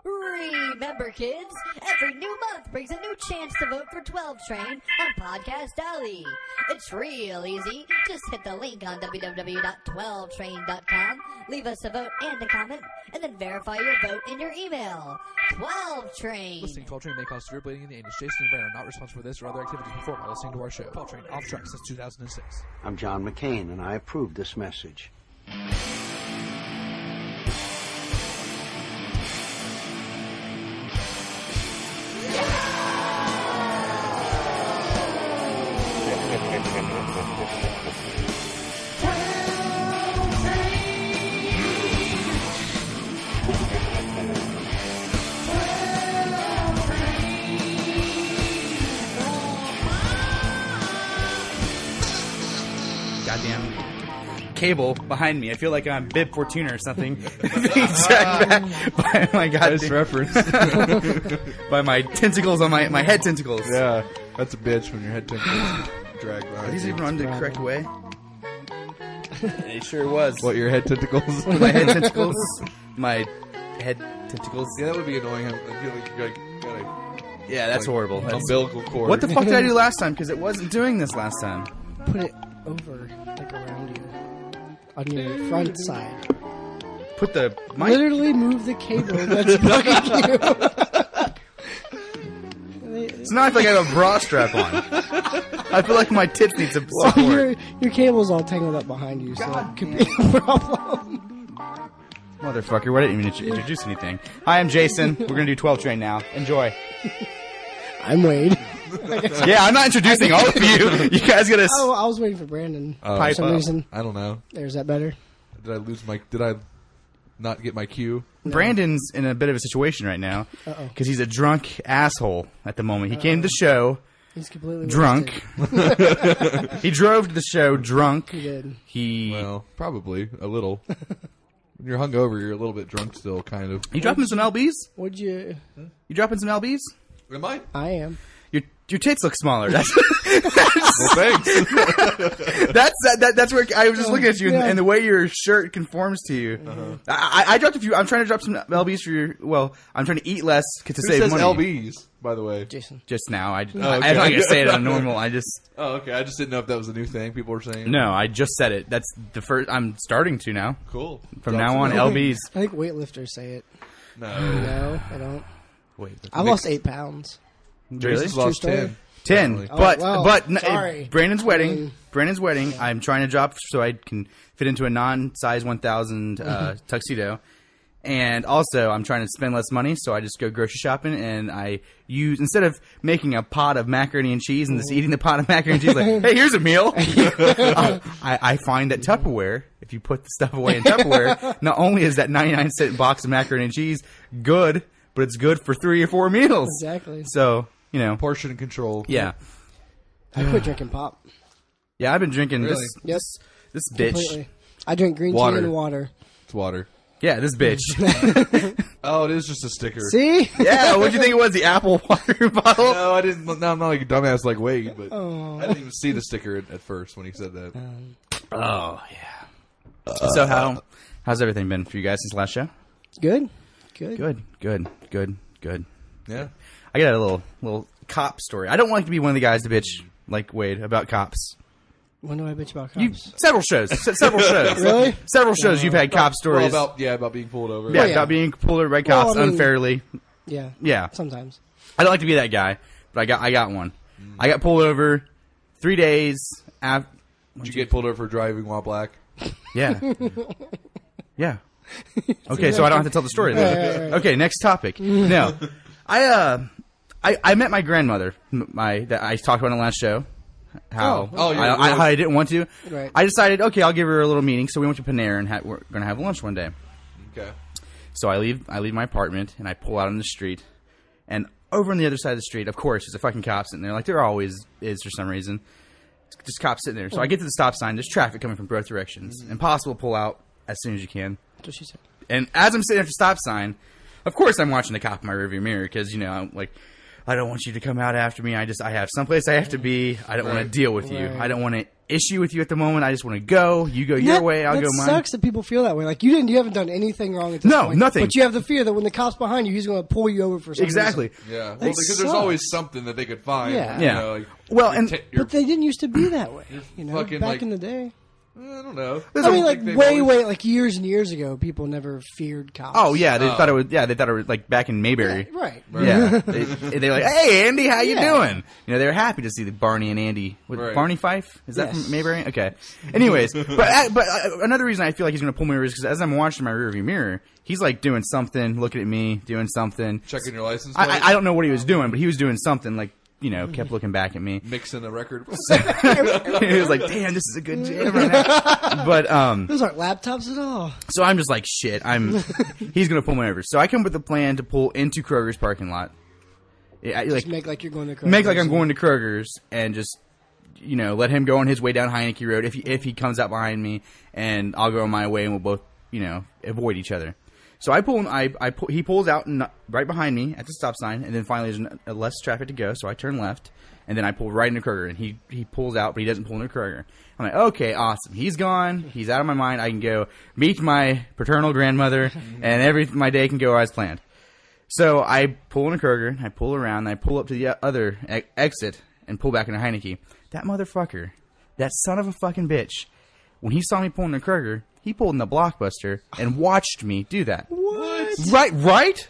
Remember, kids, every new month brings a new chance to vote for 12 Train on Podcast Alley. It's real easy. Just hit the link on www.12train.com, leave us a vote and a comment, and then verify your vote in your email. 12 Train. Listening to 12 Train may cause severe bleeding in the anus. Jason and Brandon are not responsible for this or other activities performed by listening to our show. 12 Train, off track since 2006. I'm John McCain, and I approve this message. Goddamn cable behind me. I feel like I'm Bib Fortuna or something. Being dragged back by my goddamn reference. by my tentacles on my head tentacles. Yeah, that's a bitch when your head tentacles drag by. Are these even run the correct way? It sure was. What, your head tentacles? My head tentacles. My head tentacles. Yeah, that would be annoying. I feel like you gotta Yeah, that's horrible. That's, umbilical cord. what the fuck did I do last time? Because it wasn't doing this last time. Put it over, like around you, on your front side. Put the mic. Literally move the cable that's bugging you. So now I feel like I have a bra strap on. I feel like my tits need some So support. your cable's all tangled up behind you, so it could be a problem. Motherfucker, why didn't you even introduce anything? Hi, I'm Jason. We're going to do 12 Train now. Enjoy. I'm Wade. Yeah, I'm not introducing all of you. You guys got to... Oh, I was waiting for Brandon for Pipe some up. reason. I don't know. There's that better? Did I not get my cue? Brandon's in a bit of a situation right now Uh-oh. because he's a drunk asshole at the moment. He came to the show He's completely drunk. wasted. He drove to the show drunk. He did. Well, probably a little. When you're hungover, you're a little bit drunk still, kind of. You dropping some LBs? Would you? You dropping some LBs? Am I? I am. Your tits look smaller. That's Well, thanks. that's where I was just looking at you, Yeah. and the way your shirt conforms to you. I dropped a few. I'm trying to drop some LBs for your. Well, I'm trying to eat less to Who save says money. LBs, by the way? Jason. Just now, I'm okay. not gonna say it on normal. I just Oh, okay. I just didn't know if that was a new thing people were saying. no. I just said it. That's the first. I'm starting to now. Cool. From Drop now some on, LBs. I think weightlifters say it. No. No, I don't. Wait, I lost 8 pounds. really? Jason's lost story. 10. 10. Oh, But well, n- sorry. Brandon's wedding. I mean- Brandon's wedding. I'm trying to drop so I can fit into a non-size 1,000 tuxedo. And also, I'm trying to spend less money, so I just go grocery shopping, and I use, instead of making a pot of macaroni and cheese and just eating the pot of macaroni and cheese, like, hey, here's a meal. I find that Tupperware, if you put the stuff away in Tupperware, not only is that 99-cent box of macaroni and cheese good, but it's good for 3 or 4 meals. Exactly. So, you know, Portion control. yeah. I quit drinking pop. Yeah, I've been drinking Really? Yes. this bitch. Completely. I drink green Water. tea and water. It's water. Yeah, this bitch. Oh, it is just a sticker. See? Yeah, what'd you think it was? The apple water bottle? No, I didn't. No, I'm not like a dumbass like Wade, but Oh. I didn't even see the sticker at first when he said that. Oh, yeah. So how's everything been for you guys since last show? Good. Good. Good. Yeah. I got a little cop story. I don't like to be one of the guys to bitch like Wade about cops. When do I bitch about You cops? several shows. Really? Several shows you've had cop Well, stories. about being pulled over. yeah, Oh, yeah. about being pulled over by Well, cops I mean- unfairly. Yeah. Yeah. Sometimes. I don't like to be that guy, but I got one. I got pulled over 3 days after. Did you get pulled over for driving while black? Yeah. Yeah. Okay, so I don't have to tell the story then. Right. Okay, next topic. No. I met my grandmother, that I talked about in the last show. How how I didn't want to. Right. I decided, okay, I'll give her a little meeting. So we went to Panera and we're going to have lunch one day. Okay. So I leave my apartment and I pull out on the street, and over on the other side of the street, of course, there's a fucking cop sitting there, like there always is for some reason. Just cops sitting there. So I get to the stop sign. There's traffic coming from both directions. Impossible to pull out as soon as you can. That's what she said. And as I'm sitting at the stop sign, of course I'm watching the cop in my rearview mirror because, you know, I'm like, I don't want you to come out after me. I have someplace I have to be. I don't want to deal with you. I don't want to issue with you at the moment. I just want to go. You go your way. I'll go mine. It sucks that people feel that way. Like you haven't done anything wrong at this point. No, nothing. But you have the fear that when the cop's behind you, he's going to pull you over for something. Exactly. Yeah, well, That because there's sucks. always something that they could find. Yeah. You Yeah. know, like, Well, your and- ta- your- But they didn't used to be that way. You know, fucking, back like- in the day. I don't know. I mean, like think they've way, always- like years and years ago, people never feared cops. Oh yeah, they thought it was. Yeah, they thought it was like back in Mayberry. Right. Yeah, they're like, "Hey, Andy, how you Yeah. doing?" You know, they were happy to see the Barney and Andy. Right. Barney Fife? Is that Yes. from Mayberry? Okay. Anyways, but another reason I feel like he's going to pull me over is because as I'm watching my rearview mirror, he's like doing something, looking at me, doing something. Checking your license plate, I don't know what he was doing, but he was doing something. Like, you know, kept looking back at me. mixing a record. He was like, "Damn, this is a good jam right now." But Those aren't laptops at all. so I'm just like, "Shit, he's going to pull me over." So I come up with a plan to pull into Kroger's parking lot. Yeah, like Just make like you're going to make like I'm going to Kroger's and just, you know, let him go on his way down Heineke Road if he comes out behind me, and I'll go on my way and we'll both, you know, avoid each other. So he pulls out right behind me at the stop sign, and then finally there's less traffic to go, so I turn left, and then I pull right into Kroger, and he pulls out, but he doesn't pull into Kroger. I'm like, okay, awesome. He's gone. He's out of my mind. I can go meet my paternal grandmother, and my day can go as planned. So I pull into Kroger, I pull around, and I pull up to the other exit and pull back into Heineke. That motherfucker, that son of a fucking bitch, when he saw me pulling into Kroger, he pulled in the Blockbuster and watched me do that. What? Right?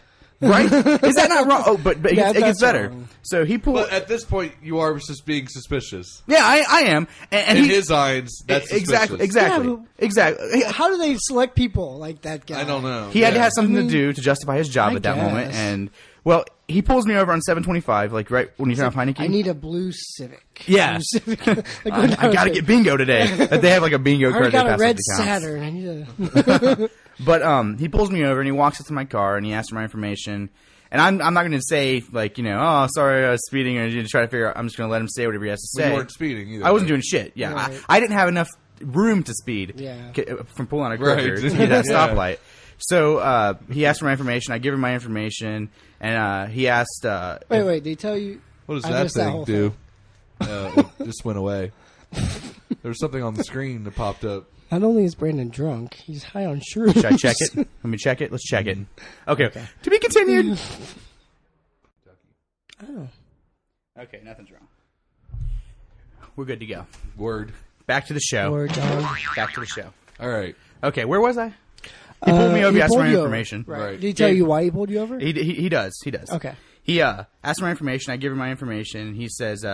Is that not wrong? Oh, but it Yeah, gets that's better. wrong. So he pulled. But at this point, you are just being suspicious. Yeah, I am. And In he, his eyes, that's suspicious. exactly. Yeah, Exactly. How do they select people like that guy? I don't know. He had to Yeah. have something to do to justify his job I at that moment. guess. And, well, he pulls me over on 725, like right when you turn off Heineke. I need a blue Civic. Yeah. Blue Civic. Like, I gotta get bingo today. They have like a bingo I card. already got they a pass red up the counts. Saturn. I need a. But he pulls me over and he walks up to my car and he asks for my information. And I'm not going to say like, you know, oh, sorry, I was speeding, or to try to figure out. I'm just going to let him say whatever he has to But say. you weren't speeding either. I wasn't doing shit. Yeah, Right. I didn't have enough room to speed. Yeah. From pulling on a Right. Kroger to get that Yeah. stoplight. So he asked for my information. I give him my information, and he asked. Wait. They tell you. What does I that missed that thing whole do? It just went away. There was something on the screen that popped up. Not only is Brandon drunk, he's high on shrooms. Should I check it? Let me check it. Let's check it. Okay. To be continued. Oh. Okay, nothing's wrong. We're good to go. Word. Back to the show. Or dog. Back to the show. All right. Okay, where was I? He pulled me over. He asked for my information. Right. Did he tell Yeah. you why he pulled you over? He does. He does. Okay. He asked for my information. I give him my information. And he says,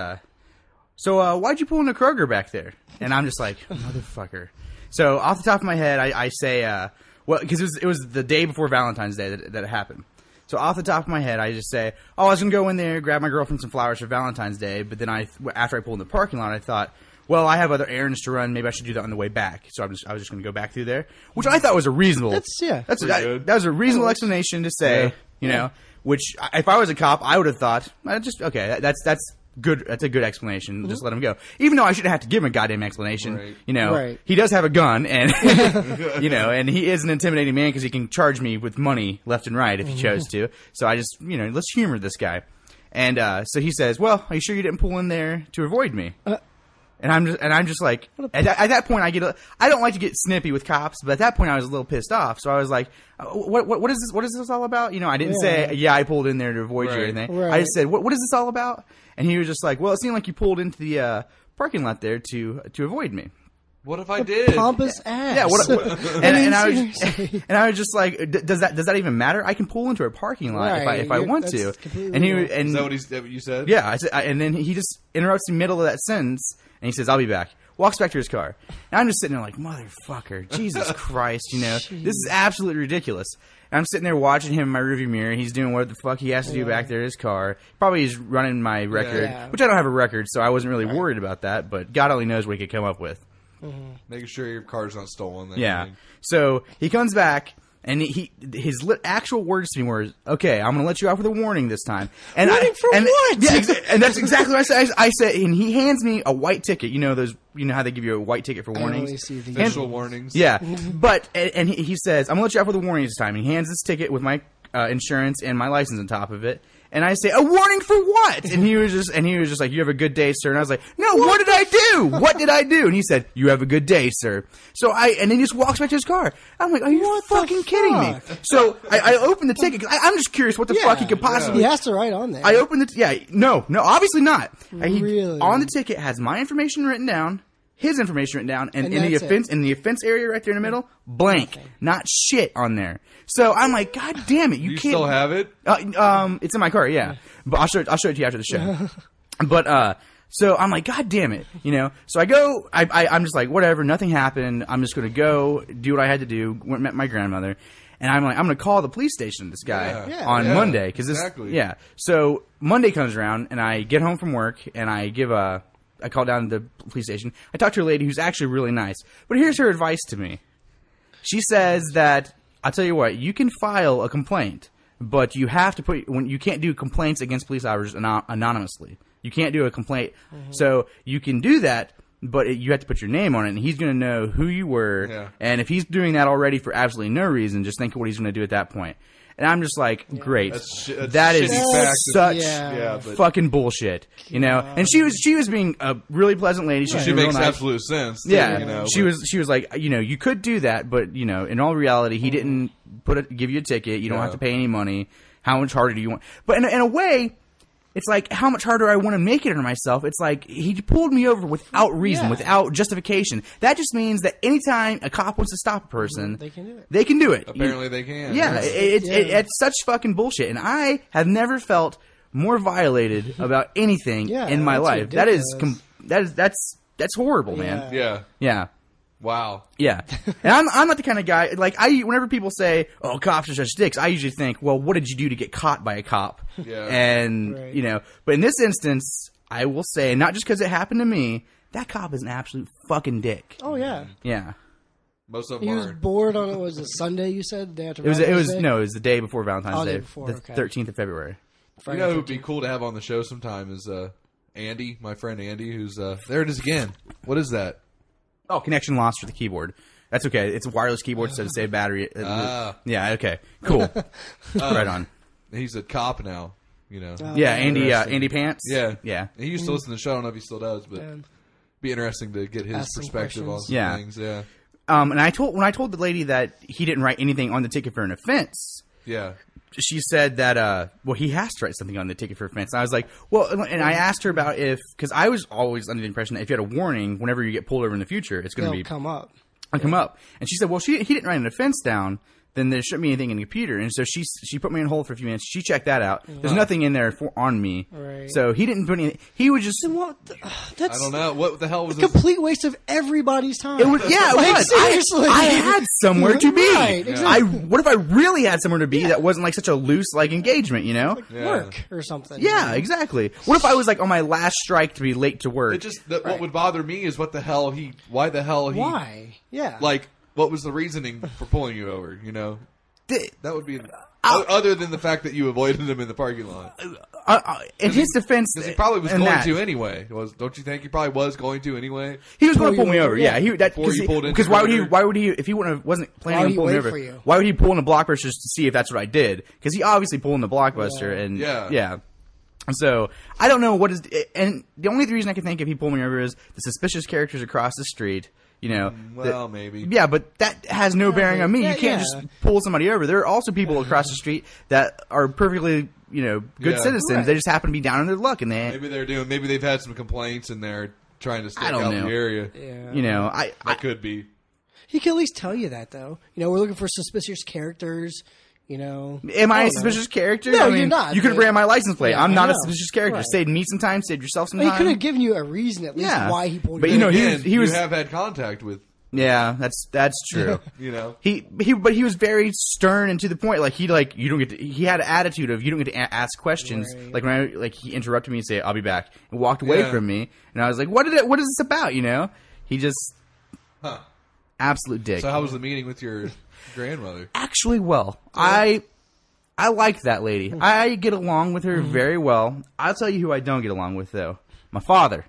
so why'd you pull into Kroger back there? And I'm just like, motherfucker. So off the top of my head, I say, well, because it was the day before Valentine's Day that it happened. So off the top of my head, I just say, oh, I was going to go in there, grab my girlfriend some flowers for Valentine's Day. But then after I pulled in the parking lot, I thought, well, I have other errands to run. Maybe I should do that on the way back. So I was just going to go back through there, which I thought was a reasonable. Yeah. Pretty good. That was a reasonable explanation to say. Yeah. You know, which if I was a cop, I would have thought, just okay. That's good. That's a good explanation. Just let him go. Even though I shouldn't have to give him a goddamn explanation. Right. You know, Right. he does have a gun, and you know, and he is an intimidating man because he can charge me with money left and right if he chose to. So I just, you know, let's humor this guy. And so he says, "Well, are you sure you didn't pull in there to avoid me?" And I'm just like, at that point, I don't like to get snippy with cops, but at that point, I was a little pissed off. So I was like, what is this? What is this all about? You know, I didn't say, yeah, I pulled in there to avoid you or Right. anything. Right. I just said, what is this all about? And he was just like, well, it seemed like you pulled into the parking lot there to avoid me. What if I did? Pompous ass. Yeah, and I was seriously. and I was just like, does that even matter? I can pull into a parking lot Right, if I want that's to. completely And legal. Is that what you said? Yeah, and then he just interrupts in the middle of that sentence, and he says, "I'll be back." Walks back to his car. And I'm just sitting there like, motherfucker, Jesus Christ, you know, this is absolutely ridiculous. And I'm sitting there watching him in my rearview mirror. He's doing what the fuck he has to do back there in his car. Probably he's running my record, Yeah. which I don't have a record, so I wasn't really worried about that. But God only knows what he could come up with. Making sure your car's not stolen. that Yeah. evening. So he comes back, and his actual words to me were, "Okay, I'm going to let you out with a warning this time." And Warning for what? Yeah, and that's exactly what I said. I said, and he hands me a white ticket. You know those. You know how they give you a white ticket for I warnings. only see the Official warnings. Yeah, but and he says, "I'm gonna let you out with a warning this time." And he hands this ticket with my insurance and my license on top of it. And I say, a warning for what? And he was just like, you have a good day, sir. And I was like, no, what did I do? What did I do? And he said, you have a good day, sir. And then he just walks back to his car. I'm like, are you fucking kidding me? So I opened the ticket. I'm just curious what the fuck he could possibly. He has to write on there. I opened it. No, obviously not. Really? On the ticket has my information written down, his information written down, and in the offense area right there in the middle, blank, not shit on there. So I'm like, God damn it, you can't. Still have it? It's in my car, yeah. But I'll show it to you after the show. But so I'm like, God damn it, So I go. I'm just like, whatever, nothing happened. I'm just gonna go do what I had to do. Went and met my grandmother. And I'm like, I'm going to call the police station, this guy, on Monday. Exactly. So Monday comes around, and I get home from work, and I call down to the police station. I talk to a lady who's actually really nice. But here's her advice to me. She says that, I'll tell you what, you can file a complaint, but you have to you can't do complaints against police officers anonymously. You can't do a complaint. Mm-hmm. So you can do that, but you have to put your name on it, and he's going to know who you were. Yeah. And if he's doing that already for absolutely no reason, just think of what he's going to do at that point. And I'm just like, great. That is such fucking bullshit, And she was being a really pleasant lady. She makes absolute sense. Yeah, she was like, you could do that, but in all reality, he didn't give you a ticket. You don't have to pay any money. How much harder do you want? But in a way, it's like, how much harder I want to make it on myself. It's like, he pulled me over without reason, without justification. That just means that anytime a cop wants to stop a person, they can do it. Apparently they can. Yeah, it's such fucking bullshit. And I have never felt more violated about anything in my life. Ridiculous. That's horrible, man. Yeah. Wow. Yeah. And I'm not the kind of guy, whenever people say, oh, cops are such dicks, I usually think, well, what did you do to get caught by a cop? Yeah. And, but in this instance, I will say, not just because it happened to me, that cop is an absolute fucking dick. Oh, yeah. Yeah. Most of them He was bored on it. Was it Sunday, you said? The day after Valentine's Day? No, it was the day before Valentine's Day. Day before, the 13th of February. Friday, who would be cool to have on the show sometime is Andy, my friend Andy, who's, there it is again. What is that? Oh, connection lost for the keyboard. That's okay. It's a wireless keyboard, so to save battery. Yeah, okay. Cool. Right on. He's a cop now, Yeah, Andy Pants. Yeah. Yeah. He used to listen to the show. I don't know if he still does, but it'd be interesting to get his perspective on some things. Yeah. And when I told the lady that he didn't write anything on the ticket for an offense. Yeah. She said that, he has to write something on the ticket for offense. And I was like, well, and I asked her about because I was always under the impression that if you had a warning, whenever you get pulled over in the future, it's going to come up. Come up. And she said, well, he didn't write an offense down, then there shouldn't be anything in the computer. And so she put me on hold for a few minutes. She checked that out. There's nothing in there on me. Right. So he didn't put anything. He would just. That's I don't know. What the hell was a complete waste of everybody's time. It was, it was. Seriously. I had somewhere to be. Right, exactly. What if I really had somewhere to be that wasn't like such a loose engagement, Work or something. Yeah, exactly. What if I was on my last strike to be late to work? It just what would bother me is why the hell he Yeah. What was the reasoning for pulling you over, That would be other than the fact that you avoided him in the parking lot. In his defense, because he probably was going to anyway. Don't you think he probably was going to anyway? He was going to pull me over. Yeah, because why would he if he wasn't planning on pulling me over? Why would he pull in the blockbuster just to see if that's what I did? Because he obviously pulled in the blockbuster and yeah. So I don't know what is, and the only reason I can think if he pulled me over is the suspicious characters across the street. Maybe. Yeah, but that has no bearing on me. You can't just pull somebody over. There are also people across the street that are perfectly, good citizens. Right. They just happen to be down on their luck, and maybe they've had some complaints and they're trying to stick out the area. Yeah. That could be. He can at least tell you that, though. We're looking for suspicious characters. Am I a suspicious character? No, you're not. You could have ran my license plate. I'm not a suspicious character. Right. Saved me some time. Saved yourself some time. He could have given you a reason at least why he pulled you. But he have had contact with. Yeah, that's true. But he was very stern and to the point. You don't get to, he had an attitude of you don't get to ask questions. Right. When he interrupted me and said, "I'll be back," and walked away from me, and I was like, "What is this about?" He just absolute dick. So how was the meeting with your grandmother? Actually, well, I like that lady. I get along with her very well. I'll tell you who I don't get along with though. My father.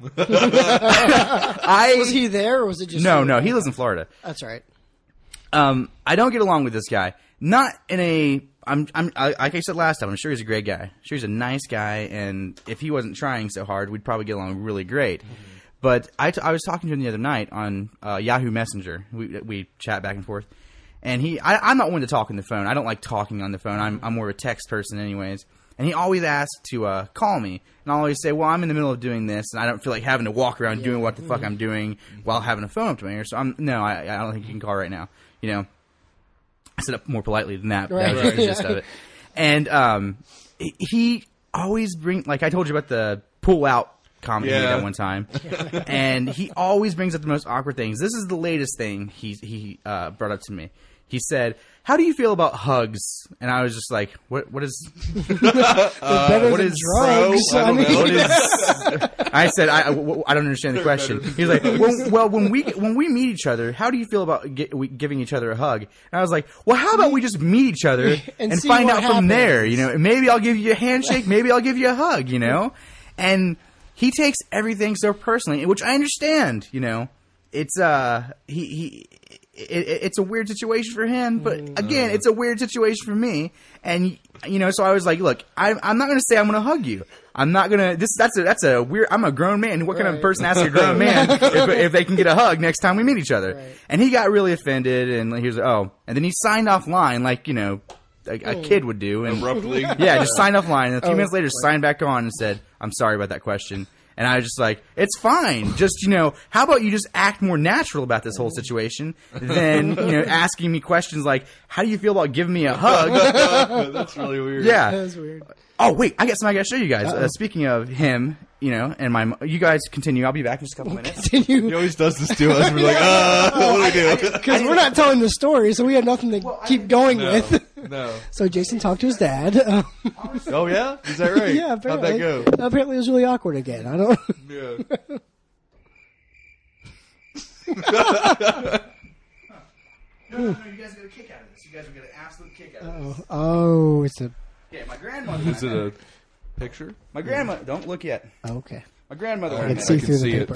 Was he there or was it just No, he lives in Florida. That's right. I don't get along with this guy. Not in a like I said last time, I'm sure he's a great guy. I'm sure he's a nice guy, and if he wasn't trying so hard, we'd probably get along really great. But I was talking to him the other night on Yahoo Messenger. We chat back and forth, and I'm not one to talk on the phone. I don't like talking on the phone. I'm more of a text person, anyways. And he always asks to call me, and I always say, "Well, I'm in the middle of doing this, and I don't feel like having to walk around doing what the fuck I'm doing while having a phone up to my ear. So I don't think you can call right now. You know." I said it more politely than that, but that was just the gist of it. And he always like I told you about the pull out comedy that one time, and he always brings up the most awkward things. This is the latest thing he brought up to me. He said, "How do you feel about hugs?" And I was just like, "What is? Better what than is drugs? I mean, what is?" I said, "I don't understand the question." He's like, "Well, when we meet each other, how do you feel about giving each other a hug?" And I was like, "Well, how about we just meet each other and find out from there? You know, maybe I'll give you a handshake, maybe I'll give you a hug. You know." And he takes everything so personally, which I understand. You know, it's it's a weird situation for him, but again, it's a weird situation for me. And you know, so I was like, "Look, I'm not going to say I'm going to hug you. I'm not going to. That's a weird. I'm a grown man. What kind of person asks a grown man if they can get a hug next time we meet each other?" Right. And he got really offended, and he was like, "Oh," and then he signed off line like a kid would do, and abruptly, just signed off line. And a few minutes later, signed back on and said, "I'm sorry about that question." And I was just like, it's fine. Just, you know, how about you just act more natural about this whole situation than, you know, asking me questions like, how do you feel about giving me a hug? That's really weird. Yeah. That was weird. Oh, wait, I got something I got to show you guys. Speaking of him, you know, and you guys continue. I'll be back in just a couple minutes. Continue. He always does this to us. We're like, what do we do? Because we're not telling the story, so we had nothing to keep going with. No. So Jason talked to his dad. Oh, yeah? Is that right? Yeah, apparently. How'd that go? Apparently it was really awkward again. I don't... Yeah. No, you guys get a kick out of this. You guys will get an absolute kick out of this. Oh, it's a... Yeah, my grandmother. Is it a picture? My grandmother. Don't look yet. Okay. My grandmother. I When I can met see I her, can through the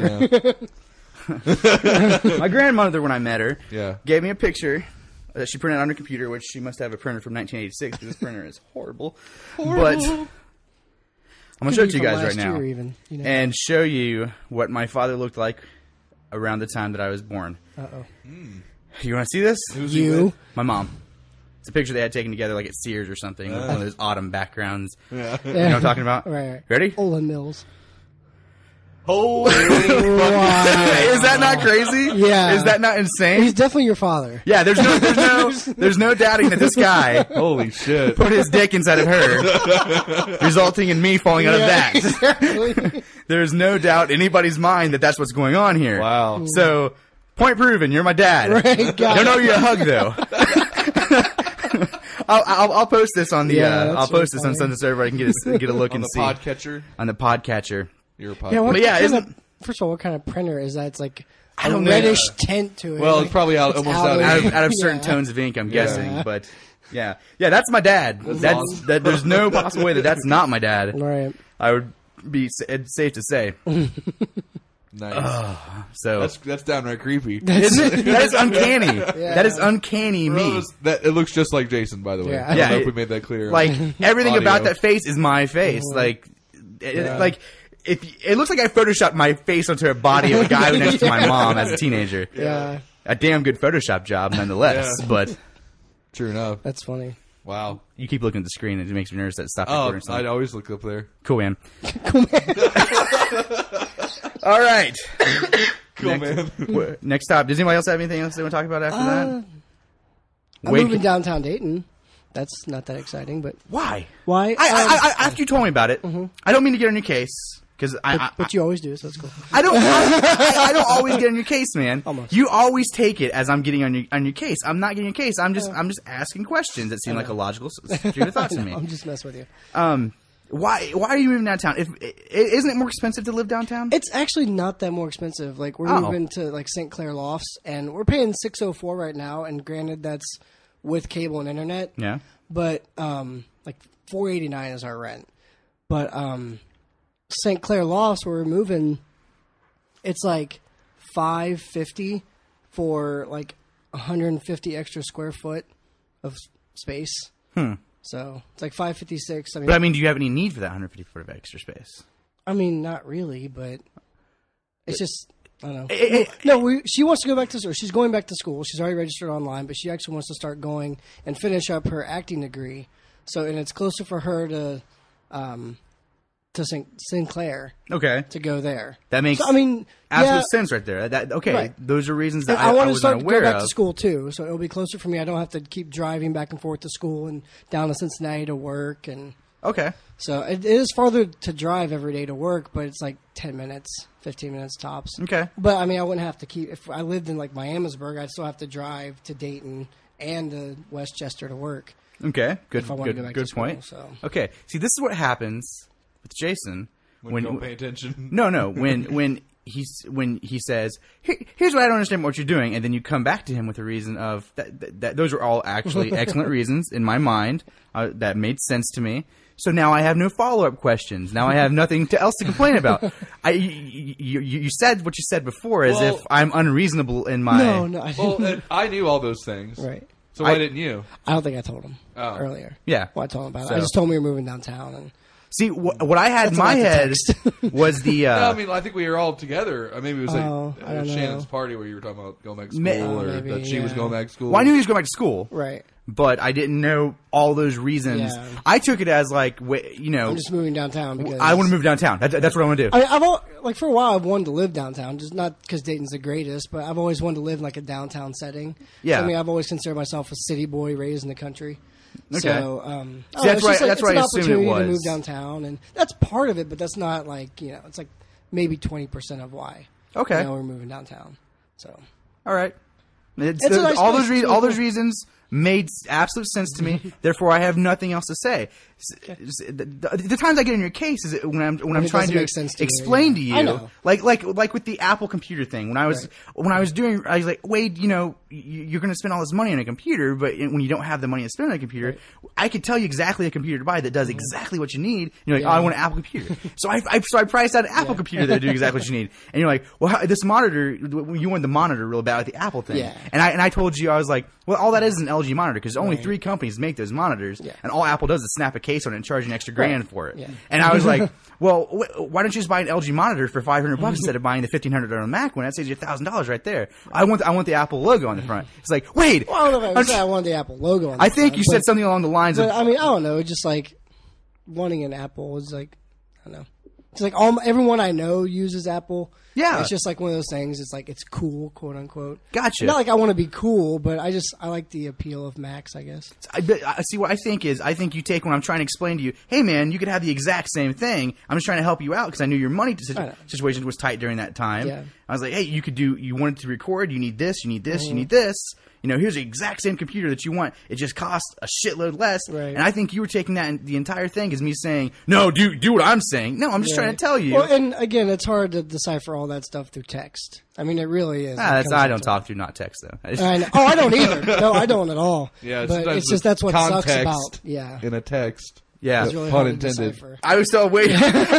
see it. paper. my grandmother, when I met her, Yeah. gave me a picture that she printed on her computer, which she must have a printer from 1986 because this printer is horrible. But I'm going to show it to you guys right now Even, you know. and show you what my father looked like around the time that I was born. Uh-oh. You want to see this? Who's he You? with? My mom. It's a picture they had taken together like at Sears or something with one of those autumn backgrounds. Yeah. You know what I'm talking about? Right. Ready? Olin Mills. Holy Is that not crazy? Yeah. Is that not insane? He's definitely your father. Yeah, there's no doubting that this guy Holy shit. put his dick inside of her, resulting in me falling out of that. Exactly. There's no doubt in anybody's mind that that's what's going on here. Wow. So, point proven, you're my dad. Right, got Don't it. owe you a hug though. I'll post this on the Yeah, I'll that's post this really on Sunday Server. I can get a look On and the see podcatcher? on the podcatcher. You're a podcatcher. Yeah, what But yeah, kind isn't- of, first of all, what kind of printer is that? It's like a don't know. reddish tint to it. Well, Like, it's probably almost out of out of certain Yeah. tones of ink, I'm guessing. But yeah, that's my dad. That's awesome. there's no possible way that that's not my dad. Right. I would be it's safe to say. Nice. So That's downright creepy. isn't it? That is uncanny. That is uncanny me. Rose, that, it looks just like Jason, by the way. Yeah. I don't Yeah, know if it- we made that clear. Like everything Audio. about that face is my face. Like, like if it looks like I photoshopped my face onto a body of a guy next to my mom as a teenager. Yeah. A damn good Photoshop job, nonetheless. Yeah. But True enough. That's funny. Wow. you keep looking at the screen, and it makes me nervous that it stopped Oh, recording. I'd Something. always look up there. Cool, man. All right. Cool, man. Next stop. Does anybody else have anything else they want to talk about after that? I'm moving downtown Dayton. That's not that exciting, but Why? why? I after you told me about it, I don't mean to get on your case because but you always do, so that's cool. I don't always get on your case, man. Almost. You always take it as I'm getting on your case. I'm not getting your case. I'm just asking questions that seem like a logical stream of thought to me. I'm just messing with you. Why are you moving downtown? Isn't it more expensive to live downtown? It's actually not that more expensive. Like we're Oh. moving to like St. Clair Lofts, and we're paying $604 right now. And granted, that's with cable and internet. Yeah. But like $489 is our rent. But St. Clair Lofts, where we're moving, it's like $550 for like 150 extra square foot of space. So it's like 556. But I mean, do you have any need for that 150 foot of extra space? I mean, not really, but it's just, I don't know. She wants to go back to school. She's going back to school. She's already registered online, but she actually wants to start going and finish up her acting degree. So, and it's closer for her to Sinclair. Okay. To go there. That makes absolute sense right there. Right. Those are reasons that I want to was start not to aware go back of. to school too, so it'll be closer for me. I don't have to keep driving back and forth to school and down to Cincinnati to work. And Okay. so it is farther to drive every day to work, but it's like 10 minutes, 15 minutes tops. Okay. But I mean, I wouldn't have to keep. If I lived in like Miamisburg, I'd still have to drive to Dayton and to Westchester to work. Okay. Good. If I want to go back Good to school, point. so. Okay. See, this is what happens with Jason when you don't pay attention. No. When he says, "Here's what I don't understand what you're doing," and then you come back to him with a reason of that those are all actually excellent reasons in my mind that made sense to me. So now I have no follow-up questions. Now I have nothing else to complain about. You said what you said before as if I'm unreasonable in my... No, I Well, didn't. I knew all those things. Right. So why didn't you? I don't think I told him Oh. earlier. Yeah. Well, I told him about it. So- I just told him we were moving downtown. And See, what I had in my That's about head the text. was the... No, I mean, I think we were all together. Maybe it was Oh, I don't Shannon's know. party where you were talking about going back to May- school, or maybe, that she was yeah. going back to school. well, I knew he was going back to school, right. but I didn't know all those reasons. Yeah. I took it as like, I'm just moving downtown because I want to move downtown. That's what I want to do. Like for a while, I've wanted to live downtown, just not because Dayton's the greatest, but I've always wanted to live in like a downtown setting. Yeah. So, I mean, I've always considered myself a city boy raised in the country. Okay. So, See, that's it's right- just like, that's it's right an I assumed it opportunity to was. move downtown, and that's part of it, but that's not like it's like maybe 20% of why. Okay. We're moving downtown. So. All right. It's a nice all place. those It's all really those cool. reasons made absolute sense to me. Therefore, I have nothing else to say. The times I get in your case is when I'm it trying doesn't to make sense to you, explain to yeah. you, I know. like with the Apple computer thing. When I was doing, I was like, Wade, you're going to spend all this money on a computer, but when you don't have the money to spend on a computer, I could tell you exactly a computer to buy that does exactly what you need. And you're like, Yeah. oh, I want an Apple computer. So I priced out an Apple computer that would do exactly what you need. And you're like, well, this monitor, you want the monitor real bad, like the Apple thing. Yeah. And I told you, I was like, well, all that is an LG monitor because only 3 companies make those monitors, and all Apple does is snap a case on it and charge you an extra grand for it. Yeah. And I was like, well, why don't you just buy an LG monitor for $500 instead of buying the $1,500 Mac one? That saves you $1,000 right there. I want the Apple logo on the front. It's like, wait. Well, I don't know if I said I wanted the Apple logo on the I think front, you said something along the lines But of, I mean, I don't know. It's just like wanting an Apple is like, I don't know. It's like everyone I know uses Apple. Yeah. It's just like one of those things. It's like it's cool, quote unquote. Gotcha. Not like I want to be cool, but I like the appeal of Macs, I guess. I see what I think is, I think you take when I'm trying to explain to you, hey man, you could have the exact same thing. I'm just trying to help you out because I knew your money situation was tight during that time. Yeah. I was like, hey, you wanted to record, you need this, you need this, you need this. Here's the exact same computer that you want. It just costs a shitload less. Right. And I think you were taking that the entire thing as me saying, no, do what I'm saying. No, I'm just trying to tell you. Well, and again, it's hard to decipher all that stuff through text. I mean, it really is. I don't talk through not text though. I know. Oh, I don't either. No, I don't at all. Yeah, but sometimes it's just that's what sucks context about. Yeah. in a text. Yeah. It's really Pun hard to intended. decipher. I was telling Wade.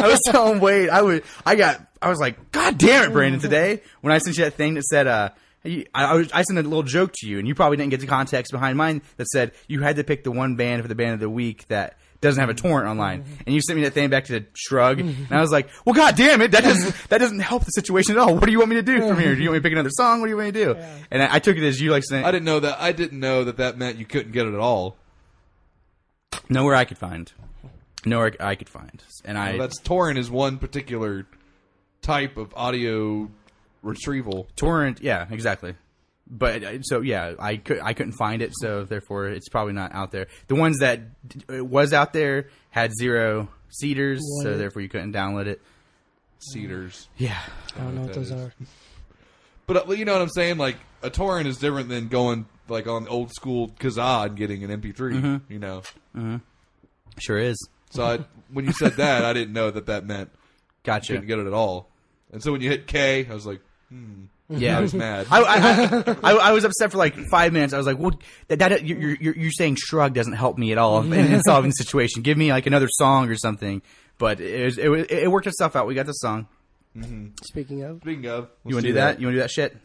I was like, God damn it, Brandon! Today when I sent you that thing that said, I sent a little joke to you, and you probably didn't get the context behind mine. That said, you had to pick the one band for the band of the week that doesn't have a torrent online, and you sent me that thing back to Shrug, and I was like, well, God damn it, that doesn't help the situation at all. What do you want me to do from here? Do you want me to pick another song? What do you want me to do? Yeah. And I took it as you like saying, I didn't know that meant you couldn't get it at all. nowhere I could find, and That's torrent is one particular type of audio retrieval. torrent, yeah, exactly. But so yeah, I couldn't find it, so therefore it's probably not out there. The ones that was out there had 0 seeders, so therefore you couldn't download it. Cedars. Yeah, I don't know what those are. But you know what I'm saying? Like a torrent is different than going like on old school Kazaa and getting an MP3. You know. sure is. So when you said that, I didn't know that meant you Gotcha. couldn't get it at all. And so when you hit K, I was like, Yeah, I was mad. I was upset for like 5 minutes. I was like, "Well, you're saying Shrug doesn't help me at all in solving the situation. Give me like another song or something." But it worked itself out. We got the song. Speaking of, Speaking of, You want to do that? You want to do that shit?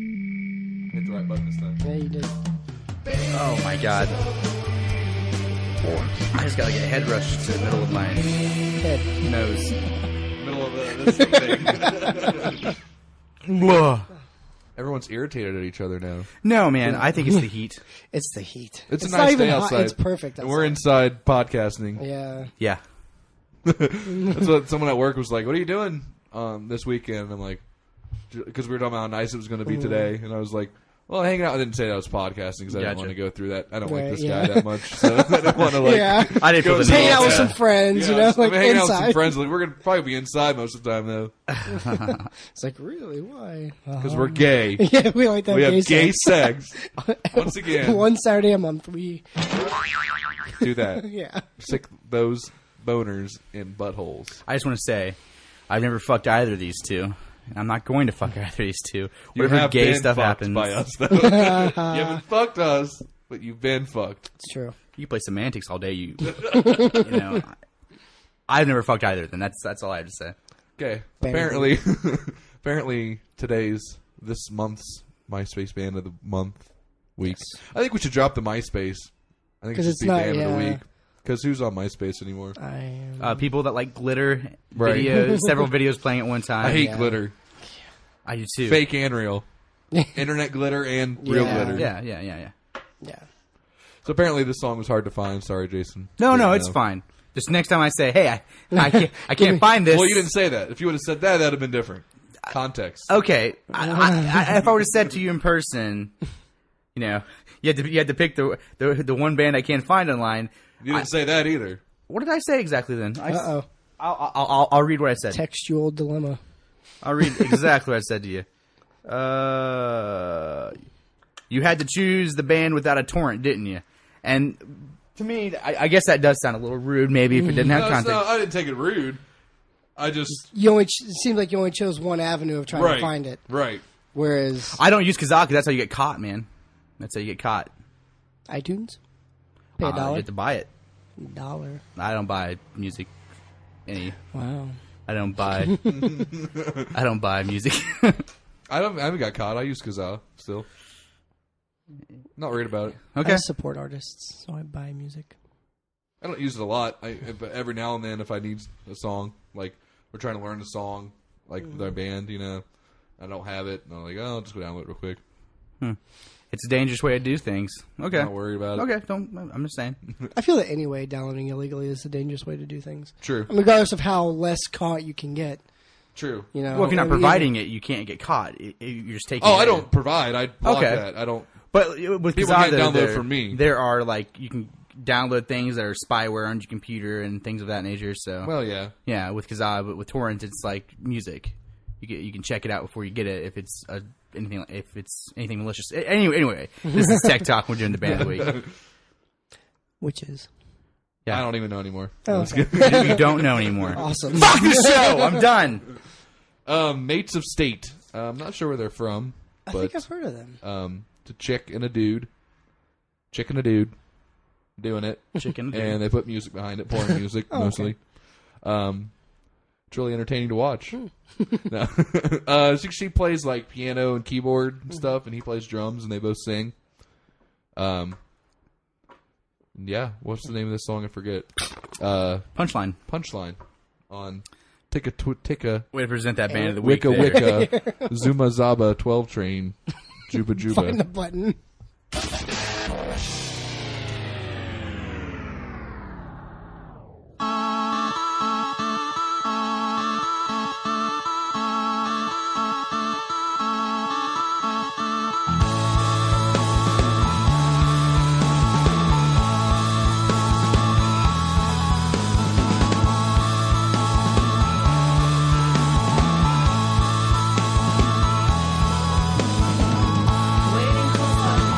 Hit the right button this time. yeah, you did. Oh my god! I just got like a head rush to the middle of my Head. nose. Middle of this thing. Blah. Everyone's irritated at each other now. No, man, I think it's the heat. It's the heat. It's a not nice even day hot. outside. It's perfect. And we're outside. inside podcasting. Yeah. Yeah. That's what someone at work was like, "What are you doing this weekend?" And I'm like, because we were talking about how nice it was going to be today, and I was like, "Well, hanging out." I didn't say that I was podcasting because I didn't Gotcha. want to go through that. I don't like Right, this yeah. guy that much, so I didn't want to like. Yeah. I didn't feel the Just hanging need out with to- some friends, Yeah, you know, so I'm like hanging out with some inside. friends. Like, we're gonna probably be inside most of the time though, It's like, really? Why? because we're gay. Yeah, we like that. We have gay sex. sex. Once again, One Saturday a month, we do that. yeah. Stick those boners in buttholes. I just want to say, I've never fucked either of these two. I'm not going to fuck either of these two. You Whatever have gay been stuff fucked happens. by us, though. You haven't fucked us, but you've been fucked. It's true. You play semantics all day. You know. I've never fucked either of them. That's all I have to say. Okay. Barely. Apparently this month's MySpace band of the month week. I think we should drop the MySpace. I think it 'Cause should it's be not- band of the yeah. week. Because who's on MySpace anymore? People that like glitter Right. videos, several videos playing at one time. I hate yeah. glitter. I do too. Fake and real. Internet glitter and real Yeah. glitter. Yeah. Yeah. So apparently this song was hard to find. Sorry, Jason. No, Didn't it's know. fine. Just next time I say, hey, I can't find this. Well, you didn't say that. If you would have said that, that'd have been different. Context. Okay, if I would have said to you in person, you know, you had to pick the one band I can't find online. You didn't say that either. What did I say exactly then? Uh-oh. I'll read what I said. Textual dilemma. I'll read exactly what I said to you. You had to choose the band without a torrent, didn't you? And to me, I guess that does sound a little rude, maybe, if it didn't have No, context. I didn't take it rude. I just... It seems like you only chose one avenue of trying to find it. Right. Whereas I don't use Kazaa because that's how you get caught, man. That's how you get caught. iTunes, pay You $1. have to buy it. $1. I don't buy music. Wow. I don't buy music. I haven't got caught. I use Kazaa still. Not worried about it. Okay. I support artists, so I buy music. I don't use it a lot. But every now and then, if I need a song, like we're trying to learn a song, like with our band, you know, I don't have it, and I'm like, oh, I'll just go download it real quick. It's a dangerous way to do things. Okay. I'm not worried about it. Okay. I'm just saying. I feel that anyway, downloading illegally is a dangerous way to do things. True. I mean, regardless of how less caught you can get. True. You know, Well, if you're not I mean, providing it, you can't get caught. You're just taking. Oh, it. I don't provide. I block Okay. that. I don't. But with People Kazaa, can't download there, from me. There are like you can download things that are spyware on your computer and things of that nature. So Well, yeah. yeah, with Kazaa, but with torrent, it's like music. You can check it out before you get it if it's anything malicious. Anyway, this is Tech Talk. We're doing the band of the week. Which is Yeah. I don't even know anymore. Oh, okay. You don't know anymore. awesome. Fuck the show. I'm done. Mates of State. I'm not sure where they're from, I but think I've heard of them. it's a chick and a dude. Chick and a dude doing it. Chicken. And they put music behind it, porn music Oh, mostly. It's really entertaining to watch. No. She plays like piano and keyboard and stuff, and he plays drums, and they both sing. Yeah, what's the name of this song? I forget. Punchline. Punchline on Ticka Way to present that band of the week. Wicca there. Wicca Zuma Zaba 12 Train Juba Juba. Find the button. Waiting for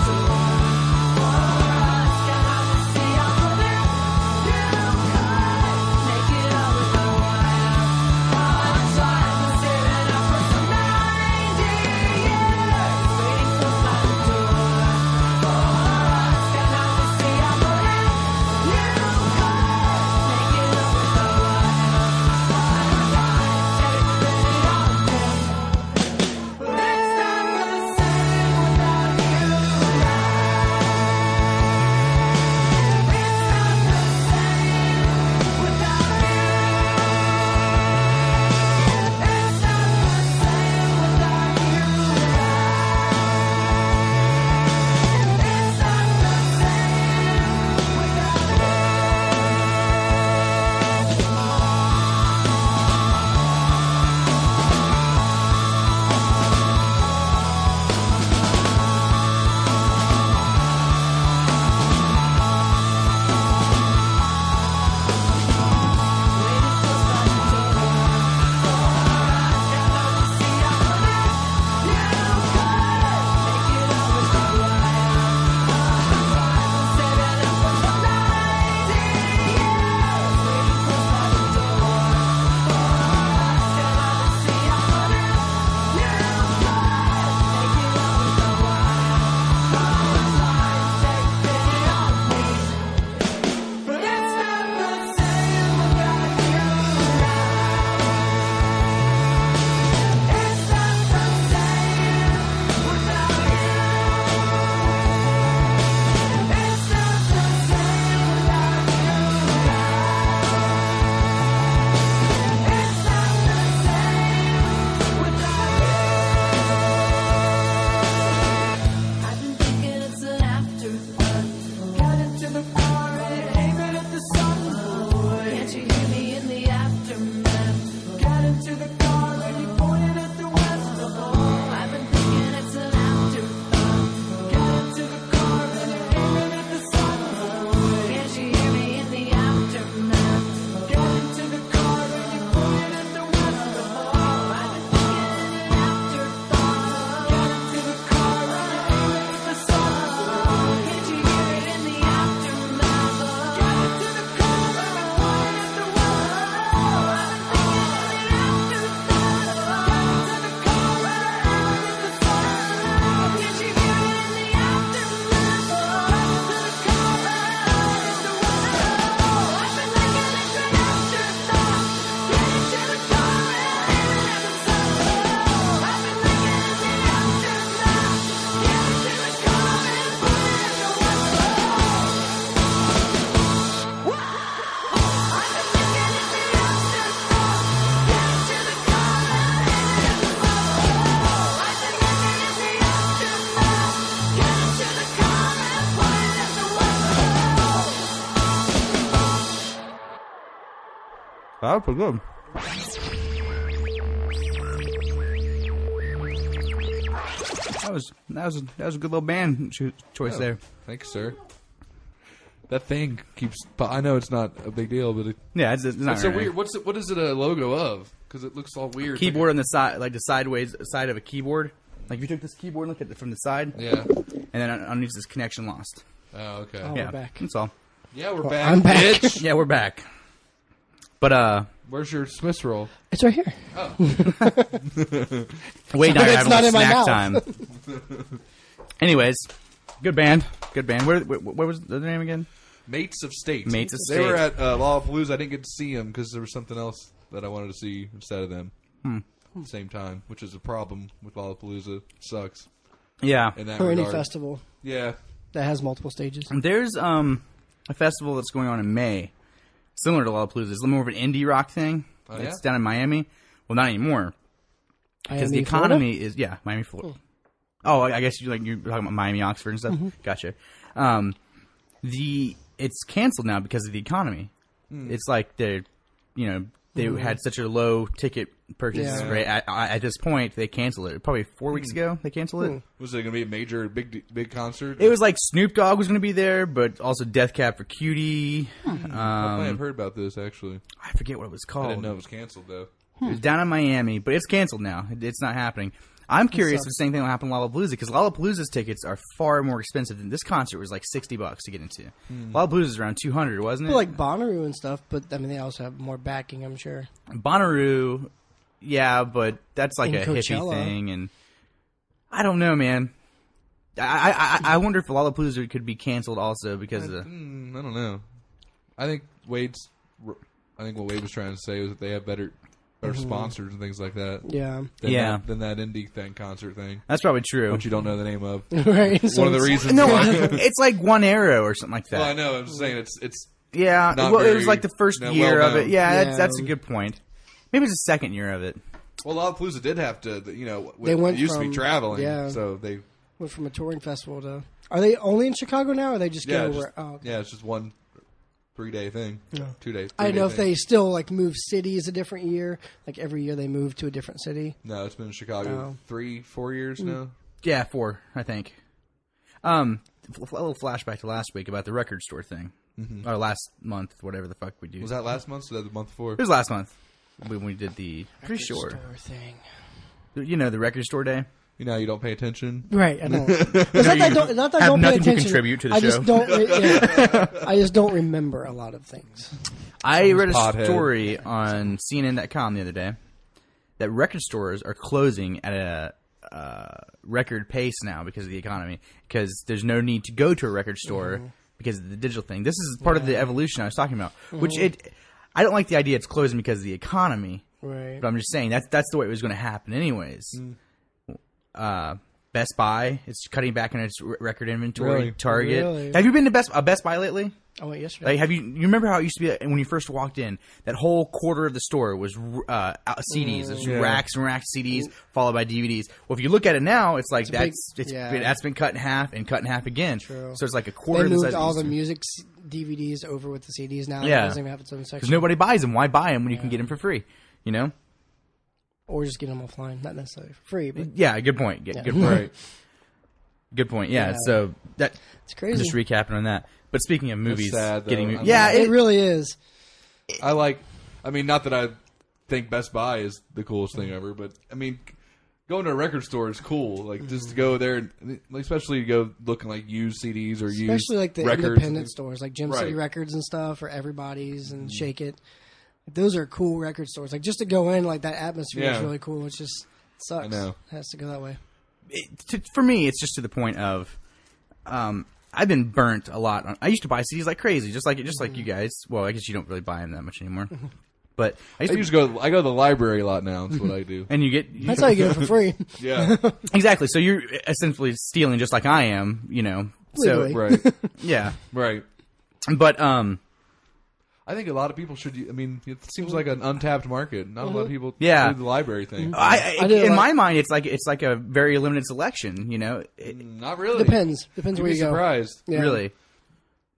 That was pretty good. That was a good little band choice there. Thanks, sir. That thing keeps. I know it's not a big deal, but Yeah, it's not it's so really. weird. What is it a logo of? Because it looks all weird. Keyboard on the side, like the sideways side of a keyboard. Like if you took this keyboard and look at it from the side, Yeah. and then underneath this connection lost. Oh, okay. Oh, Yeah, we're back. that's all. Yeah, we're back. I'm back. Bitch. Yeah, we're back. But Where's your Smith's roll? It's right here. Wade and I are It's having not like in my snack mouth. time. Anyways, good band. What was the name again? Mates of State. Mates of They were State. at Lollapalooza. I didn't get to see them because there was something else that I wanted to see instead of them at the same time, which is a problem with Lollapalooza. It sucks Yeah, in that Or any regard. festival Yeah. that has multiple stages. there's a festival that's going on in May, similar to Lollapalooza. It's more of an indie rock thing. Oh, It's yeah? down in Miami. Well, not anymore because the Miami, Florida? economy is Miami, Florida. Oh, I guess you're talking about Miami, Oxford, and stuff. Gotcha. It's canceled now because of the economy. It's like they had such a low ticket purchase Yeah. rate. At this point, they canceled it. Probably 4 weeks ago, they canceled it. Was it going to be a major, big concert? It was like Snoop Dogg was going to be there, but also Death Cab for Cutie. I might have heard about this, actually. I forget what it was called. I didn't know it was canceled, though. It was down in Miami, but it's canceled now. It's not happening. I'm curious if the same thing will happen to Lollapalooza, because Lollapalooza's tickets are far more expensive than this concert was like $60 to get into. Lollapalooza's around $200, wasn't it? Well, like Bonnaroo and stuff, but I mean they also have more backing, I'm sure. Bonnaroo, yeah, but that's like And a hippie Coachella. thing, and I don't know, man. I wonder if Lollapalooza could be canceled also because of I don't know. I think what Wade was trying to say was that they have better sponsors and things like that. Yeah. Than that indie concert thing, that's probably true. which you don't know the name of. Right. So One of the it's- reasons. No, why. it's like One Arrow or something like that. Well, I know. I'm just saying it's Yeah, Not well, it very- was like the first no, year well of it. known. Yeah, Yeah. that's a good point. Maybe it's the second year of it. well, Lollapalooza did have to. They went it used to from- be traveling. yeah. So they. went from a touring festival to. Are they only in Chicago now, or are they just Yeah. go Just, where? Oh, okay. yeah. It's just 1 3-day thing. 2 days. I don't 3-day know if thing. they still like move cities a different year. Like every year they move to a different city. No, it's been in Chicago 3-4 years now. Yeah, 4, I think. A little flashback to last week about the record store thing. Or last month, whatever the fuck we do. Was that last month? So that the month before? It was last month when we did the. Pretty sure. Store thing. You know, the record store day. You know, you don't pay attention. Right, I know. It's not that I don't, not that I have don't pay nothing to attention. contribute to the I show. just don't. I just don't remember a lot of things. I read a pothead. story on CNN.com the other day that record stores are closing at a record pace now because of the economy. Because there's no need to go to a record store because of the digital thing. This is part of the evolution I was talking about. Which I don't like the idea it's closing because of the economy. Right. But I'm just saying that's the way it was going to happen anyways. Best Buy is cutting back on its record inventory. Really? Target. Really? Have you been to Best Buy lately? I went yesterday. Like, have you remember how it used to be when you first walked in? That whole quarter of the store was CDs. There's racks and racks of CDs, followed by DVDs. Well, if you look at it now, it's like that's been cut in half and cut in half again. True. So it's like a quarter They of the moved size. all the music DVDs over with the CDs now. Yeah. It doesn't even have its own section. because nobody buys them. Why buy them when you can get them for free? You know? Or just get them offline. Not necessarily for free, but Yeah. Good point. Good point. Right. Good point. Yeah. Yeah. So that it's crazy. just recapping on that. But speaking of movies, sad, though. getting I mean, yeah, it really is. I mean, not that I think Best Buy is the coolest thing ever, but I mean, going to a record store is cool. Like just to go there, and especially to go looking like used CDs or used Especially like the records. independent stores, like Gem City Right. Records and stuff, or Everybody's and Shake It. Those are cool record stores. Like just to go in, like that atmosphere is Yeah. really cool. It's just sucks. I know. It has to go that way. For me, it's just to the point of, I've been burnt a lot. I used to buy CDs like crazy, just like you guys. Well, I guess you don't really buy them that much anymore. But I used to, I go to the library a lot now. That's what I do. and you get That's how you get it for free. Yeah, exactly. So you're essentially stealing, just like I am. You know. So Legally. right, yeah, right. but I think a lot of people should. I mean, it seems like an untapped market. Not a lot of people Yeah. do the library thing. I did in a lot- my mind, it's like a very limited selection. You know, Not really. Depends You'd where be you go. surprised. Yeah. really.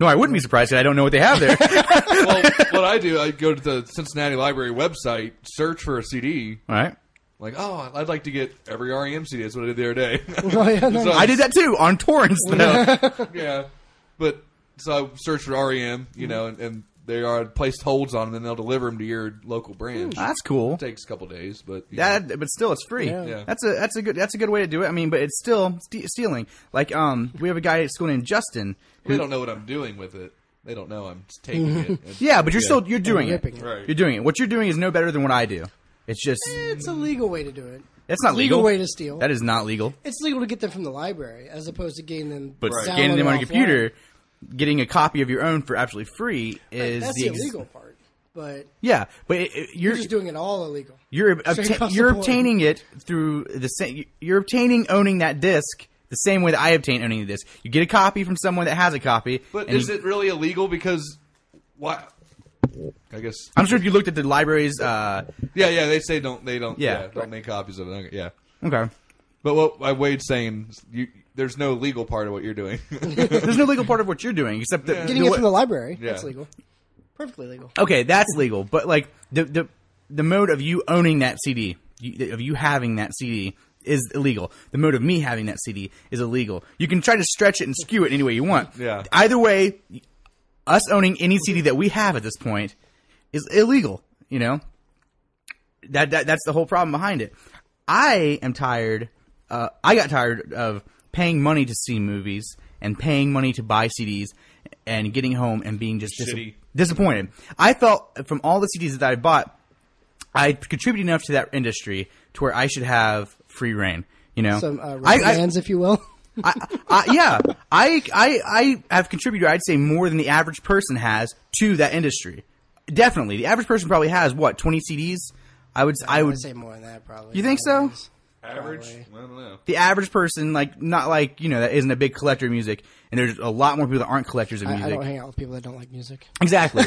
No, I wouldn't be surprised because I don't know what they have there. Well, what I do, I go to the Cincinnati Library website, search for a CD. All right. Like, oh, I'd like to get every REM CD. That's what I did the other day. Oh, yeah, nice. So- I did that too on torrents, though. Yeah, but so I search for REM, and they are placed holds on them, and they'll deliver them to your local branch. That's cool. It takes a couple days, but But still, it's free. Yeah. Yeah. That's a good way to do it. I mean, but it's still stealing. Like, we have a guy at school named Justin. they don't know what I'm doing with it. They don't know I'm taking it. And- Yeah, but you're doing it. ripping it. Right. You're doing it. What you're doing is no better than what I do. It's just It's a legal way to do it. it's not legal legal. way to steal. That is not legal. It's legal to get them from the library as opposed to getting them. But Right. scanning them on a downloaded computer, offline. getting a copy of your own for absolutely free is That's the the illegal part. But Yeah, but you're just doing it all illegal. You're Straight across the you're board. obtaining it through the same. You're obtaining owning that disc the same way that I obtain owning the disc. You get a copy from someone that has a copy. But and is it really illegal? Because why? I guess. I'm sure if you looked at the library's. Yeah, they say don't. They don't. Yeah. Yeah, don't make copies of it. Okay, yeah. Okay. But what Wade's saying, there's no legal part of what you're doing. There's no legal part of what you're doing except that Getting it from the library. Yeah. That's legal. Perfectly legal. Okay, that's legal, but like the mode of you owning that CD, of you having that CD is illegal. The mode of me having that CD is illegal. You can try to stretch it and skew it any way you want. Yeah. Either way, us owning any CD that we have at this point is illegal. You know, that's the whole problem behind it. I am tired. I got tired of paying money to see movies and paying money to buy CDs and getting home and being just Shitty. disappointed. I felt from all the CDs that I bought, I contributed enough to that industry to where I should have free reign. You know, Some hands, if you will. I have contributed, I'd say, more than the average person has to that industry. Definitely, the average person probably has 20 CDs. I would say more than that, probably. You think so? Average? Probably. I don't know. The average person, not like that isn't a big collector of music, and there's a lot more people that aren't collectors of I music. don't hang out with people that don't like music. Exactly.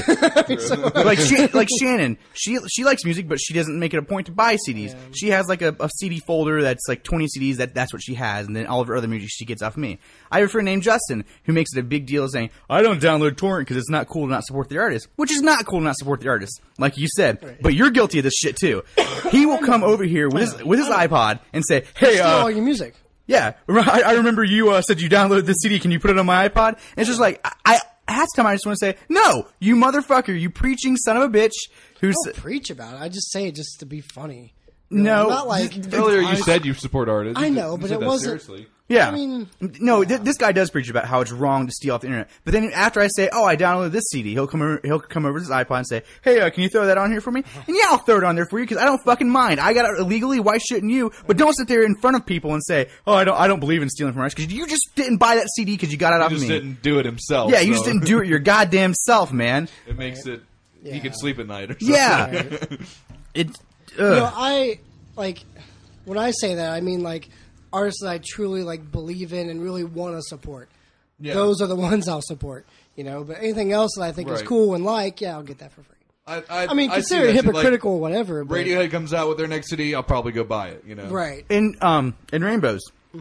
like Shannon, she likes music, but she doesn't make it a point to buy CDs. Yeah. She has like a CD folder that's like 20 CDs. That's what she has, and then all of her other music she gets off me. I have a friend named Justin who makes it a big deal saying, "I don't download torrent because it's not cool to not support the artist," which is not cool to not support the artist, like you said. Right. But you're guilty of this shit too. He will come over here with his iPod and say, "Hey, Steal all your music. yeah, I remember you said you downloaded this CD. Can you put it on my iPod?" And it's just like, half the time I just want to say, "No, you motherfucker, you preaching son of a bitch." I don't preach about it. I just say it just to be funny. No. I'm not like Earlier you said you support artists. I You know, you but said it that wasn't- Seriously. Yeah. I mean, No, this guy does preach about how it's wrong to steal off the internet. But then after I say, "Oh, I downloaded this CD," he'll come over with his iPod and say, "Hey, can you throw that on here for me?" And yeah, I'll throw it on there for you because I don't fucking mind. I got it illegally. Why shouldn't you? But don't sit there in front of people and say, "Oh, I don't believe in stealing from artists," because you just didn't buy that CD because you got it off He of just me. didn't do it himself. Yeah, you so just didn't do it your goddamn self, man. It makes it. He Yeah. can sleep at night or something. Yeah. It. I like when I say that, I mean like artists that I truly like believe in and really want to support. Yeah. Those are the ones I'll support. But anything else that I think is Right. cool and I'll get that for free. I I mean, see consider it that too. hypocritical or whatever. Like, But, Radiohead comes out with their next CD, I'll probably go buy it. right. in Rainbows.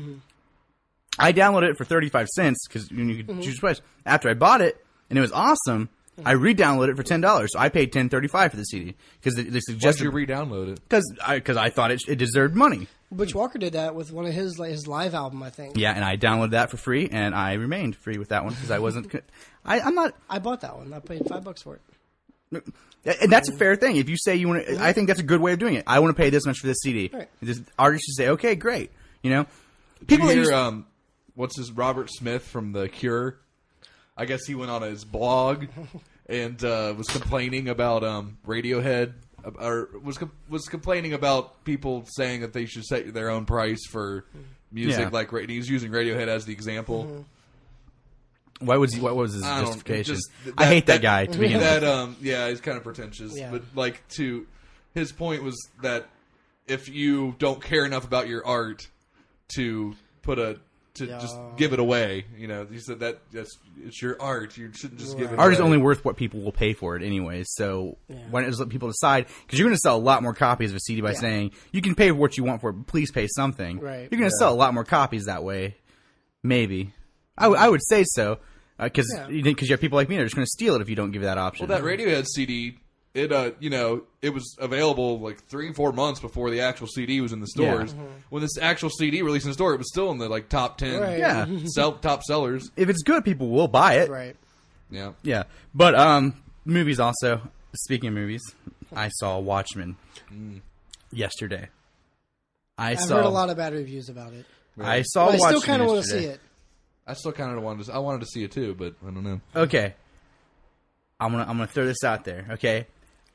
I downloaded it for 35 cents because you could choose a price. After I bought it and it was awesome, I re-downloaded it for $10. So I paid $10.35 for the CD because they Just suggested you re-download it. because I thought it deserved money. Butch Walker did that with one of his live album, I think. Yeah, and I downloaded that for free, and I remained free with that one because I wasn't. I'm not. I bought that one. I paid $5 for it. And that's a fair thing. If you say you want to, I think that's a good way of doing it. I want to pay this much for this CD. Right. This artist should say, "Okay, great." People People that hear, what's his Robert Smith from The Cure? I guess he went on his blog and was complaining about Radiohead, or was complaining about people saying that they should set their own price for music. Yeah. Like he's using Radiohead as the example. What was his I don't- justification? just I hate that guy to begin with. That yeah, he's kind of pretentious. Yeah. But his point was that if you don't care enough about your art to just give it away, he said that it's your art. You shouldn't just give it Art away. is only worth what people will pay for it anyways. So why not just let people decide? Because you're going to sell a lot more copies of a CD by saying you can pay what you want for it, but please pay something. Right. You're going to sell a lot more copies that way. Maybe. I would say so. Because you have people like me that are just going to steal it if you don't give that option. Well, that Radiohead CD, it it was available like 3-4 months before the actual CD was in the stores. Yeah. When this actual CD released in the store, it was still in the like top 10 top sellers. If it's good, people will buy it. Right. Yeah. Yeah. But movies also. Speaking of movies, I saw Watchmen yesterday. I've heard a lot of bad reviews about it. I saw But I Watchmen still kind of want to yesterday. see it. I still kind of wanted to see it too, but I don't know. Okay. I'm gonna throw this out there, okay?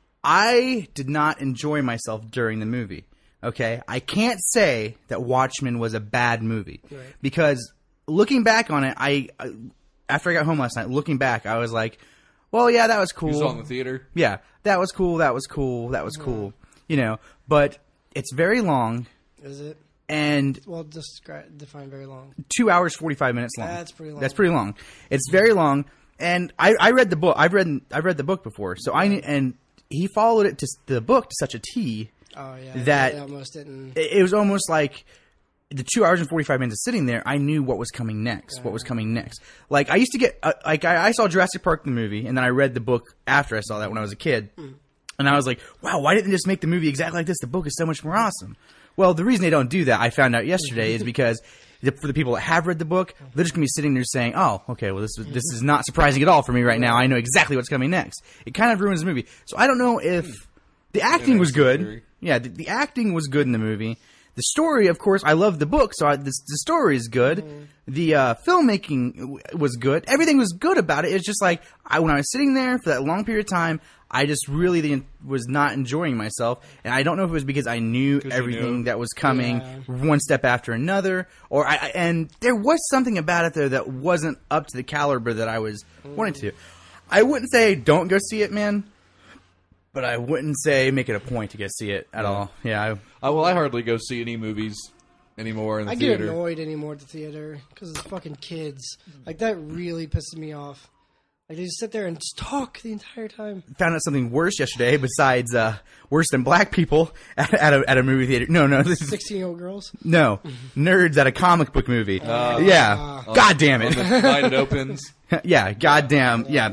I did not enjoy myself during the movie. Okay? I can't say that Watchmen was a bad movie. Right. Because looking back on it, I after I got home last night, looking back, I was like, well, yeah, that was cool. You saw it in the theater? Yeah, that was cool, that was cool, that was cool. You know, but it's very long Is it? and Well, define very long. 2 hours 45 minutes long. That's pretty long. That's pretty long. It's very long, and I read the book. I've read the book before, so and he followed it to the book to such a T Oh yeah. that They almost didn't. it was almost like the 2 hours and 45 minutes of sitting there. I knew what was coming next. What was coming next? Like I used to get I saw Jurassic Park the movie, and then I read the book after I saw that when I was a kid, and I was like, wow, why didn't they just make the movie exactly like this? The book is so much more awesome. Well, the reason they don't do that, I found out yesterday, is because for the people that have read the book, they're just going to be sitting there saying, oh, okay, well, this is not surprising at all for me right now. I know exactly what's coming next. It kind of ruins the movie. So I don't know if the acting was good. Yeah, the acting was good in the movie. The story, of course, I love the book, so the story is good. The filmmaking was good. Everything was good about it. It's just like, when I was sitting there for that long period of time, I just really was not enjoying myself. And I don't know if it was because I knew everything that was coming one step after another. And there was something about it, though, that wasn't up to the caliber that I was wanting to. I wouldn't say don't go see it, man. But I wouldn't say make it a point to go see it at all. Yeah. I hardly go see any movies anymore in the I theater. get annoyed anymore at the theater because it's fucking kids. Like that really pisses me off. Like they just sit there and just talk the entire time. Found out something worse yesterday besides worse than black people at a movie theater. No, this is 16-year-old girls. no nerds at a comic book movie. Yeah, God damn it. The night it opens. Yeah, goddamn. Yeah.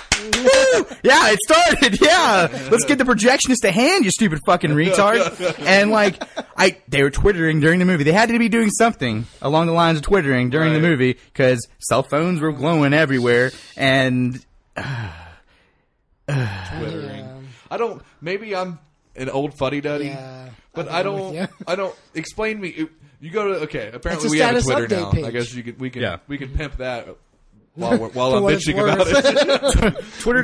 Yeah, it started. Yeah, let's get the projectionist to hand, you stupid fucking retard. And they were twittering during the movie. They had to be doing something along the lines of twittering during the movie because cell phones were glowing everywhere. And Twittering. I don't. Maybe I'm an old fuddy-duddy. Yeah, But I'm I with you. don't. Explain me. You go to It's a we have a status Twitter update now. page. I guess we can pimp that while I'm what it's bitching about it.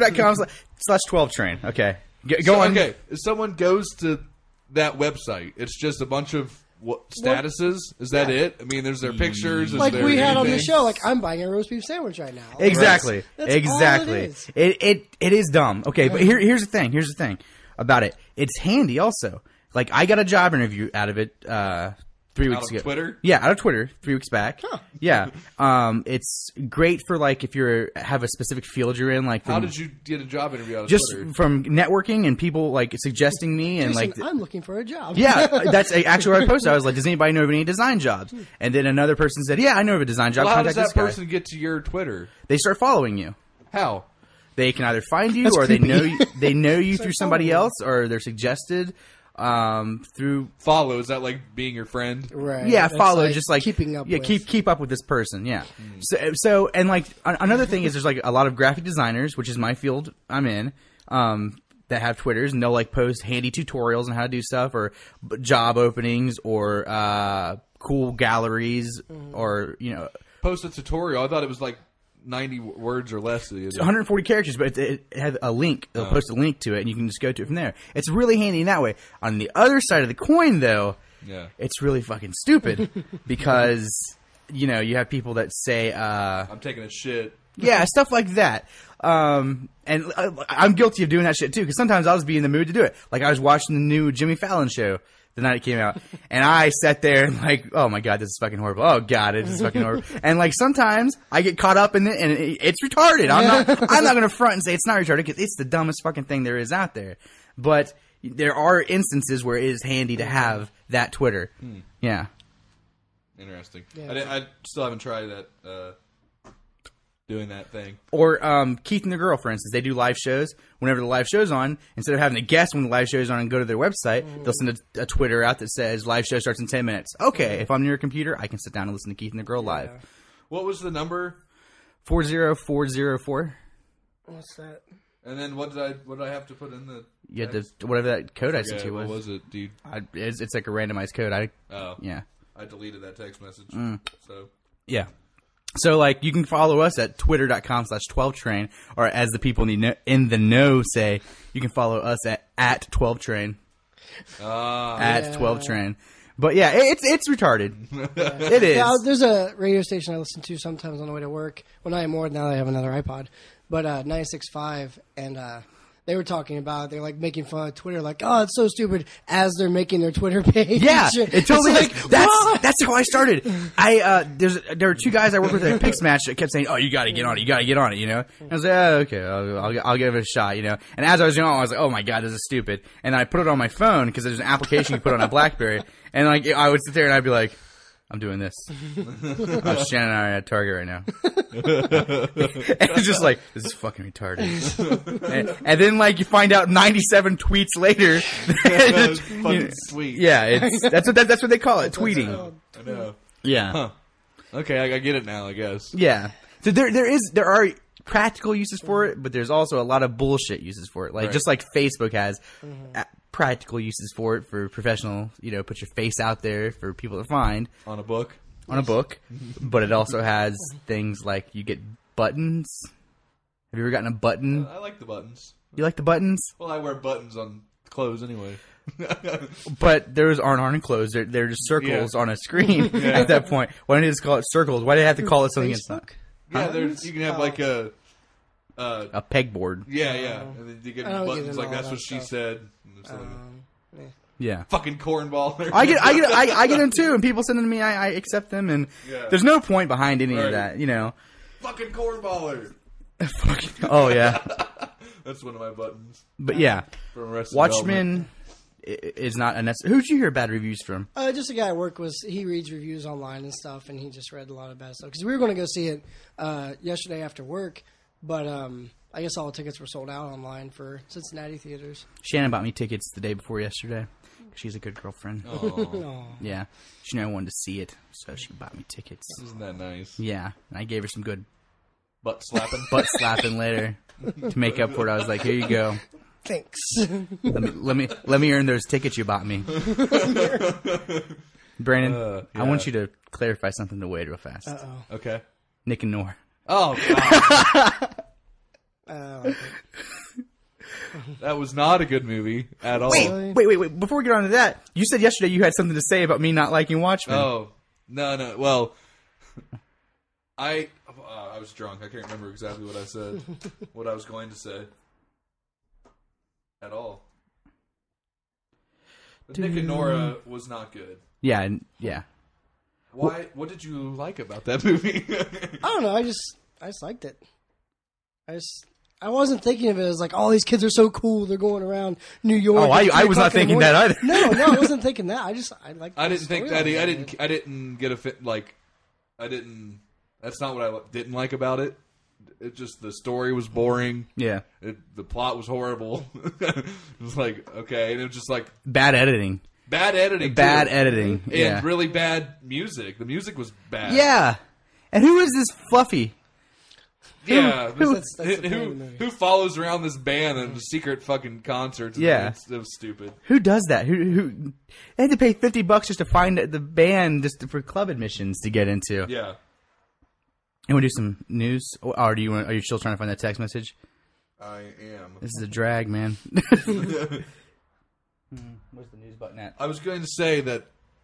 Twitter.com/12train. Okay. Go on. Okay, if someone goes to that website, it's just a bunch of statuses. Is that it? I mean, there's their pictures. Like is there we had on the anything? show. Like I'm buying a roast beef sandwich right now. Exactly. That's Exactly. all it is. It is dumb. Okay, but here's the thing. Here's the thing about it. It's handy also. Like I got a job interview out of it 3 weeks Out of ago. Twitter? Yeah, out of Twitter 3 weeks back. Yeah. It's great for like if you have a specific field you're in. Like How did you get a job interview out of just Twitter? from networking and people like suggesting me and Jason, like I'm looking for a job. yeah, that's actually what I posted. I was like, does anybody know of any design jobs? And then another person said, yeah, I know of a design job. Well, how does Contact that this guy. person get to your Twitter? They start following you. How? They can either find you That's or creepy. they know you Start through somebody following. else or they're suggested through Follow, is that like being your friend? Right. yeah That's follow just like keeping up. yeah with. keep up with this person yeah so and like another thing is there's like a lot of graphic designers, which is my field I'm in, that have Twitters and they'll like post handy tutorials on how to do stuff or job openings or cool galleries or Post a tutorial. I thought it was like 90 words or less. 140 characters, but it had a link. They'll post a link to it, and you can just go to it from there. It's really handy in that way. On the other side of the coin, though, it's really fucking stupid because you have people that say, I'm taking a shit. yeah, stuff like that. And I'm guilty of doing that shit too because sometimes I'll just be in the mood to do it. Like I was watching the new Jimmy Fallon show the night it came out, and I sat there and like, oh my god, this is fucking horrible. Oh god, this is fucking horrible. And like sometimes I get caught up in it, and it's retarded. I'm not going to front and say it's not retarded because it's the dumbest fucking thing there is out there. But there are instances where it is handy to have that Twitter. Yeah. Interesting. Yeah. I still haven't tried that doing that thing. Or Keith and the Girl, for instance, they do live shows. Whenever the live show's on, instead of having to guess when the live show's on and go to their website, they'll send a Twitter out that says live show starts in 10 minutes. Okay, if I'm near a computer, I can sit down and listen to Keith and the Girl live. What was the number? 40404. What's that? And then what did I have to put in the? You had to, whatever that code I sent you What was. was it, dude? It's like a randomized code. Yeah. I deleted that text message. So Yeah. So, like, you can follow us at twitter.com/12train, or as the people in the know say, you can follow us at 12train. At 12train. But yeah, it's retarded. It is. Yeah, there's a radio station I listen to sometimes on the way to work. Well, not anymore. Now I have another iPod. But 96.5, and they were talking about, they're like making fun of Twitter, like, oh, it's so stupid, as they're making their Twitter page. Yeah, it totally it's is. like, That's how I started. There were two guys I worked with at a Pix match that kept saying, "Oh, you got to get on it, you know." And I was like, "Oh, okay, I'll give it a shot," you know. And as I was doing it, I was like, "Oh my god, this is stupid." And I put it on my phone because there's an application you put on a BlackBerry, and like I would sit there and I'd be like, I'm doing this. Shannon and I are at Target right now. And it's just like, this is fucking retarded. and then, like, you find out 97 tweets later. That's fucking sweet. Yeah, that's what they call it, tweeting. I know. Yeah. Huh. Okay, I get it now, I guess. Yeah. So there are practical uses for it, but there's also a lot of bullshit uses for it. Like, just like Facebook has practical uses for it for professional, you know, put your face out there for people to find. On a book. But it also has things like you get buttons. Have you ever gotten a button? I like the buttons. You like the buttons? Well, I wear buttons on clothes anyway. But those aren't clothes. They're just circles on a screen at that point. Why don't you just call it circles? Why do they have to call it something it's not? Yeah, you can have like a pegboard. Yeah. And then you get buttons like that's what she said. Yeah. Fucking cornball. I get them too, and people send them to me. I accept them, and there's no point behind any of that, you know. Fucking cornballer. Oh yeah. That's one of my buttons. But yeah, From Arrested Watchmen is not a necessary. Who'd you hear bad reviews from? Just a guy at work he reads reviews online and stuff, and he just read a lot of bad stuff. Because we were going to go see it yesterday after work, but I guess all the tickets were sold out online for Cincinnati theaters. Shannon bought me tickets the day before yesterday. She's a good girlfriend. Oh. Yeah. She knew I wanted to see it, so she bought me tickets. Isn't that nice? Yeah. And I gave her some good Butt slapping. butt slapping later to make up for it. I was like, here you go. Thanks. Let me earn those tickets you bought me. Brandon, I want you to clarify something to Wade real fast. Okay. Nick and Nora. Oh, God. That was not a good movie at all. Wait. Before we get on to that, you said yesterday you had something to say about me not liking Watchmen. Oh, no. Well, I was drunk. I can't remember exactly what I said, what I was going to say at all. But Nick and Nora was not good. Yeah. Why? What did you like about that movie? I don't know. I just liked it. I wasn't thinking of it as like, oh, these kids are so cool. They're going around New York. Oh, I was not thinking that either. No, I wasn't thinking that. I liked. I didn't think that. I didn't get a fit. Like, I didn't. That's not what I didn't like about it. It just the story was boring. Yeah. The plot was horrible. It was like okay, and it was just like bad editing. Bad editing. Yeah. And really bad music. The music was bad. Yeah. And who is this Fluffy? Yeah, That's the point of the movie. who follows around this band and secret fucking concerts? Yeah, it was stupid. Who does that? Who? They had to pay $50 just to find the band just for club admissions to get into. Yeah. And we do some news, or are you still trying to find that text message? I am. This is a drag, man. Where's the news button at? I was going to say that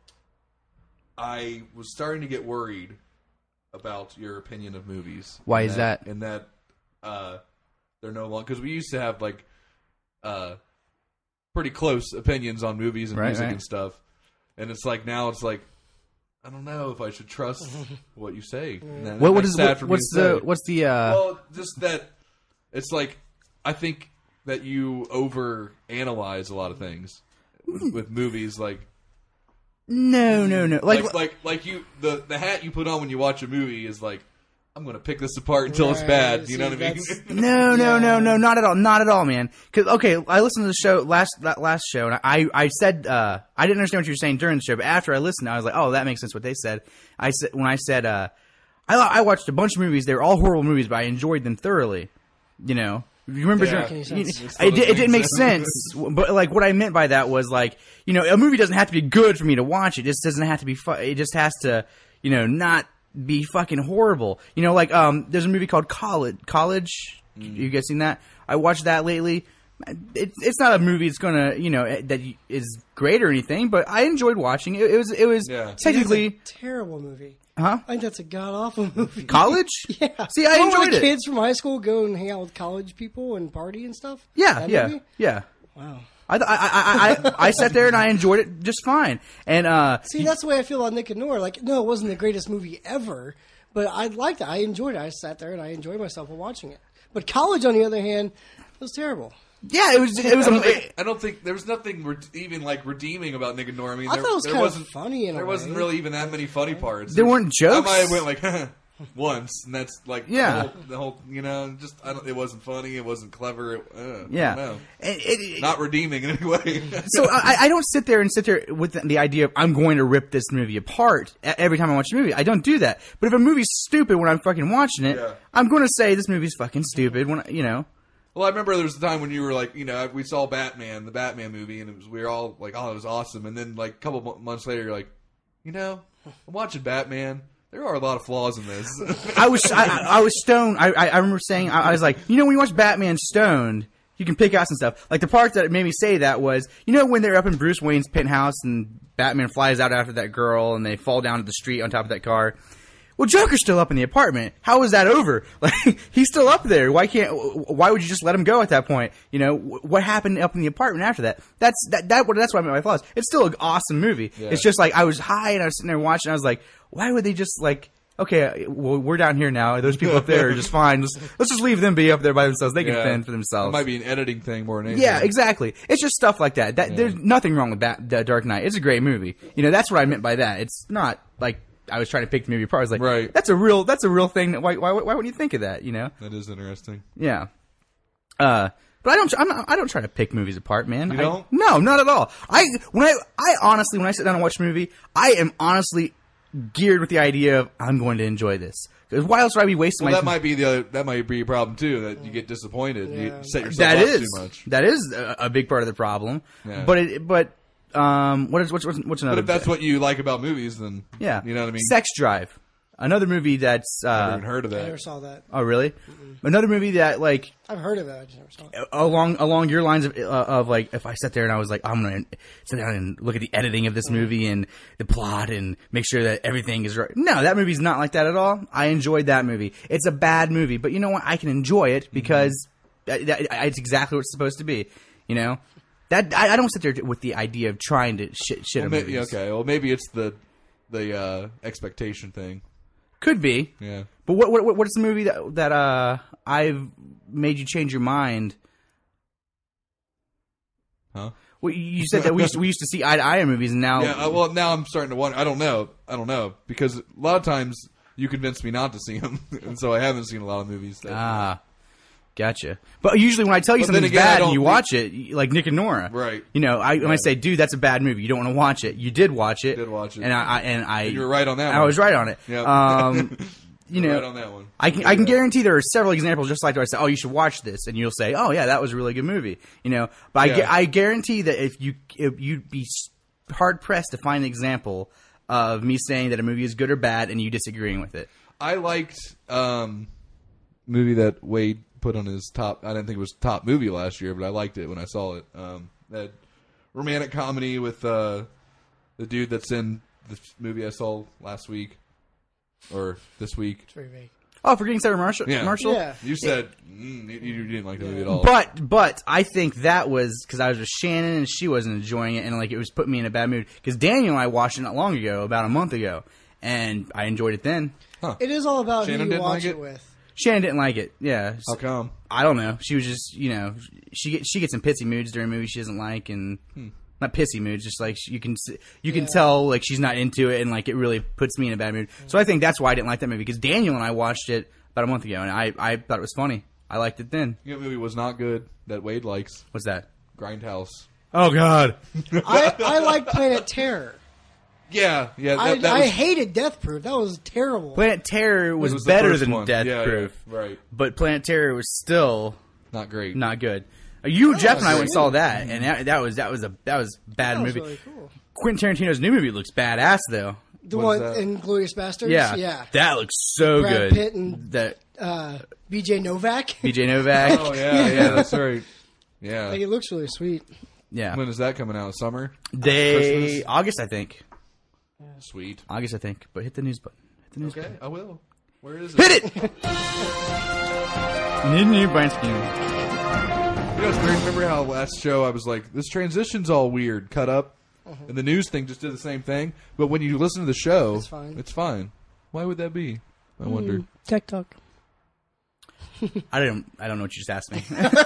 I was starting to get worried about your opinion of movies. Why is that? And that they're no longer, because we used to have like pretty close opinions on movies and music and stuff, and it's like now it's like I don't know if I should trust what you say. What's the well, just that it's like I think that you over analyze a lot of things with movies like. No. Like you, the hat you put on when you watch a movie is like I'm going to pick this apart until it's Right, bad. You know see, what I mean? that's- No, not at all, not at all, man. Because okay, I listened to the show last show, and I said I didn't understand what you were saying during the show, but after I listened, I was like, oh, that makes sense what they said. I said I watched a bunch of movies. They were all horrible movies, but I enjoyed them thoroughly. You know, you remember? Yeah. It didn't make sense. But like, what I meant by that was like, you know, a movie doesn't have to be good for me to watch it. It just doesn't have to be. It just has to, you know, not be fucking horrible. You know, like there's a movie called College. You guys seen that? I watched that lately. It's not a movie that's gonna, you know, that is great or anything, but I enjoyed watching it. It was technically That's a terrible movie. huh? I think that's a god awful movie. College? Yeah. See, I Remember enjoyed when the it. kids from high school go and hang out with college people and party and stuff? Yeah, That yeah, movie? yeah. Wow. I sat there and I enjoyed it just fine. And See, that's the way I feel about Nick and Nora. Like, no, it wasn't the greatest movie ever, but I liked it. I enjoyed it. I sat there and I enjoyed myself while watching it. But College, on the other hand, was terrible. yeah, it was. I don't think there was nothing even like redeeming about Nick and Nora. I mean, I thought it was there kind of wasn't funny in a There wasn't way. really even that many funny parts. There weren't jokes. I might have went like once, and that's like Yeah. the whole you know, just it wasn't funny, it wasn't clever. Yeah. I don't know. It- Not redeeming in any way. So I don't sit there with the idea of I'm going to rip this movie apart every time I watch a movie. I don't do that. But if a movie's stupid when I'm fucking watching it, Yeah. I'm going to say this movie's fucking stupid. When you know, Well, I remember there was a time when you were like, you know, we saw Batman, the Batman movie, and we were all like, oh, it was awesome. And then like a couple months later, you're like, you know, I'm watching Batman. There are a lot of flaws in this. I was stoned. I remember saying I was like, you know, when you watch Batman stoned, you can pick out some stuff. Like the part that made me say that was, you know, when they're up in Bruce Wayne's penthouse and Batman flies out after that girl and they fall down to the street on top of that car. Well, Joker's still up in the apartment. How is that over? Like, he's still up there. Why would you just let him go at that point? You know, what happened up in the apartment after that? That's what I meant by flaws. It's still an awesome movie. Yeah. It's just like, I was high and I was sitting there watching, and I was like, why would they just like, okay, well, we're down here now. Those people up there are just fine. Let's just leave them be up there by themselves. They can fend for It themselves. might be an editing thing more than anything. Yeah, exactly. It's just stuff like that. There's nothing wrong with The Dark Knight. It's a great movie. You know, that's what I meant by that. It's not like I was trying to pick the movie apart. I was like, Right. that's a real thing. Why wouldn't you think of that? You know? That is interesting. Yeah. But I don't try to pick movies apart, man. You don't? No, not at all. I honestly, when I sit down and watch a movie, I am honestly geared with the idea of I'm going to enjoy this. Because why else would I be wasting Well, my that might be your problem too. That you get disappointed. Yeah. You set yourself That up is too much. that is a big part of the problem. Yeah. What's another? But if that's what you like about movies, then yeah, you know what I mean. Sex Drive, another movie that's Never even heard of I that. never saw that. oh really? Another movie that like I've heard of it. I just never saw it. along your lines of like if I sat there and I was like I'm gonna sit down and look at the editing of this movie and the plot and make sure that everything is right. No, that movie's not like that at all. I enjoyed that movie. It's a bad movie, but you know what? I can enjoy it because it's exactly what it's supposed to be. You know, that I don't sit there with the idea of trying to shit Well, on movies. okay, well maybe it's the expectation thing. Could be. Yeah. But what's the movie that I've made you change your mind? Huh? Well, you said that we used to see eye to eye in movies, and now Yeah. Well, now I'm starting to wonder. I don't know because a lot of times you convince me not to see them, and so I haven't seen a lot of movies. Gotcha. But usually when I tell you But then something's again, I bad and don't you think- watch it, like Nick and Nora, Right. You know, when I say, dude, that's a bad movie, you don't want to watch it. You did watch it. Did watch it. and I And you were right on that I one. was right on it. Yep. You You're know, right on that one. I can guarantee there are several examples just like that. I say, oh, you should watch this, and you'll say, oh yeah, that was a really good movie. You know, but Yeah. I guarantee that if you'd be hard pressed to find an example of me saying that a movie is good or bad and you disagreeing with it. I liked movie that Wade put on his top. I didn't think it was top movie last year, but I liked it when I saw it. That romantic comedy with the dude that's in the movie I saw last week or this week. It's very vague. Oh, Forgetting Sarah Marshall. Yeah. Marshall? Yeah. You said you didn't like the movie at all. But I think that was because I was with Shannon and she wasn't enjoying it, and like it was putting me in a bad mood. Because Daniel and I watched it not long ago, about a month ago, and I enjoyed it then. It is all about Shannon who you didn't watch like it it? with. Shannon didn't like it. Yeah, How come? I don't know. She was just, you know, she gets in pitsy moods during movies she doesn't like, and not pissy mood, just like you can tell like she's not into it, and like it really puts me in a bad mood. So I think that's why I didn't like that movie, because Daniel and I watched it about a month ago, and I thought it was funny. I liked it then. You know, movie was not good that Wade likes. What's that? Grindhouse. Oh God. I like Planet Terror. Yeah. I hated Death Proof. That was terrible. Planet Terror was the better first than one. Death Yeah, Proof, right. but Planet Terror was still Not great. not good. Jeff, and I went and saw that, and that was a bad That was movie. really cool. Quentin Tarantino's new movie looks badass though. The What is one that? in Glorious Bastards? Yeah, that looks so Brad good. Pitt and that BJ Novak. BJ Novak. Oh, yeah, that's right. Yeah. Like, it looks really sweet. Yeah, When is that coming out? Summer? they August, I think. Sweet. August, I think. But hit the news button. Hit the news Okay, button. I will. Where is it? Hit it. New Brian Scheme. You guys remember how last show I was like, this transition's all weird, cut up, and the news thing just did the same thing. But when you listen to the show, It's fine. Why would that be? I wonder. Tech Talk. I don't know what you just asked me.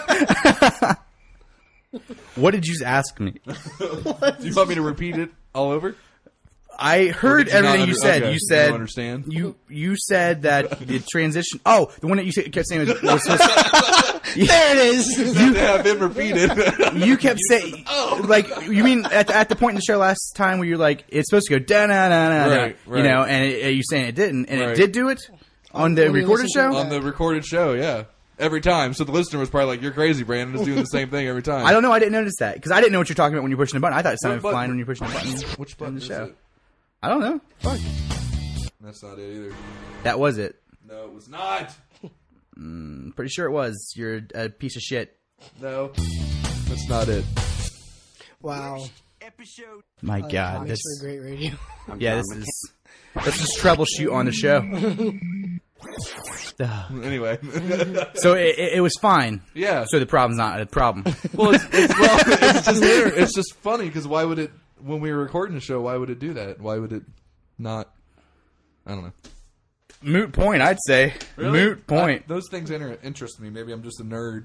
What did you just ask me? Do you want me to repeat it all over? I heard did you not everything you said. okay, You you said don't understand? You said that the transition. Oh, the one that you kept saying was supposed There it is. You have been repeated. you kept saying, like, you mean at the point in the show last time where you're like, it's supposed to go da na na na, Right. you know, and you saying it didn't, and Right. it did do it on the When you recorded listen to show. it. On the recorded show, yeah. Every time. So the listener was probably like, you're crazy, Brandon. It's doing the same thing every time. I don't know. I didn't notice that because I didn't know what you're talking about when you're pushing the button. I thought it sounded What button? fine when you're pushing the button. Which button in the is show. it? I don't know. Fuck. That's not it either. That was it. No, it was not. I'm pretty sure it was. You're a piece of shit. No. That's not it. Wow. My God. Makes for great radio. Yeah, this is. Let's just troubleshoot on the show. Anyway. So it was fine. Yeah. So the problem's not a problem. Well, it's just funny because why would it, when we were recording the show, why would it do that? Why would it not? I don't know. Moot point, I'd say. Really? Moot point. Those things interest me. Maybe I'm just a nerd.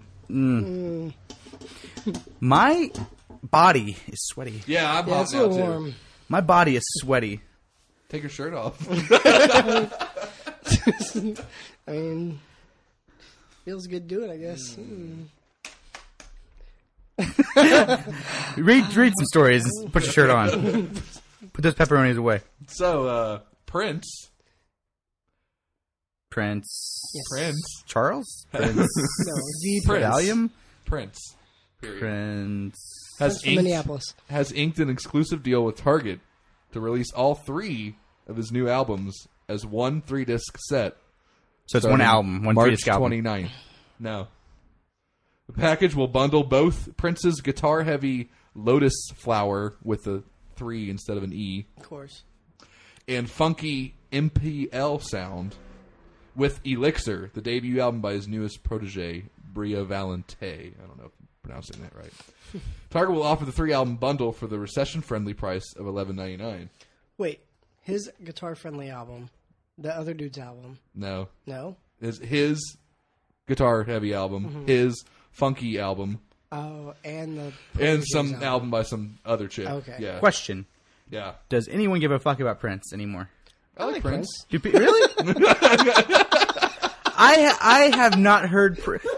My body is sweaty. Yeah, I'm Yeah, hot it's a now little too. warm. My body is sweaty. Take your shirt off. I mean, feels good doing, I guess. Read some stories and put your shirt on. Put those pepperonis away. So, Prince. Charles? Prince. No, the Prince. Valium? Prince. Period. Prince. Prince from Minneapolis. Has inked an exclusive deal with Target to release all 3 of his new albums as one 3-disc set. So it's one starting album, one March 3-disc album. 29th. No. The package will bundle both Prince's guitar-heavy Lotus Flower with a 3 instead of an E, Of course. and funky MPL sound with Elixir, the debut album by his newest protege, Bria Valente. I don't know if I'm pronouncing that right. Target will offer the 3-album bundle for the recession-friendly price of $11.99. Wait, his guitar-friendly album, the other dude's album. No. No? His guitar-heavy album, his funky album, Oh, and the and some album by some other chick. Okay. Yeah. Question. Yeah. Does anyone give a fuck about Prince anymore? I like Prince. Do really? I have not heard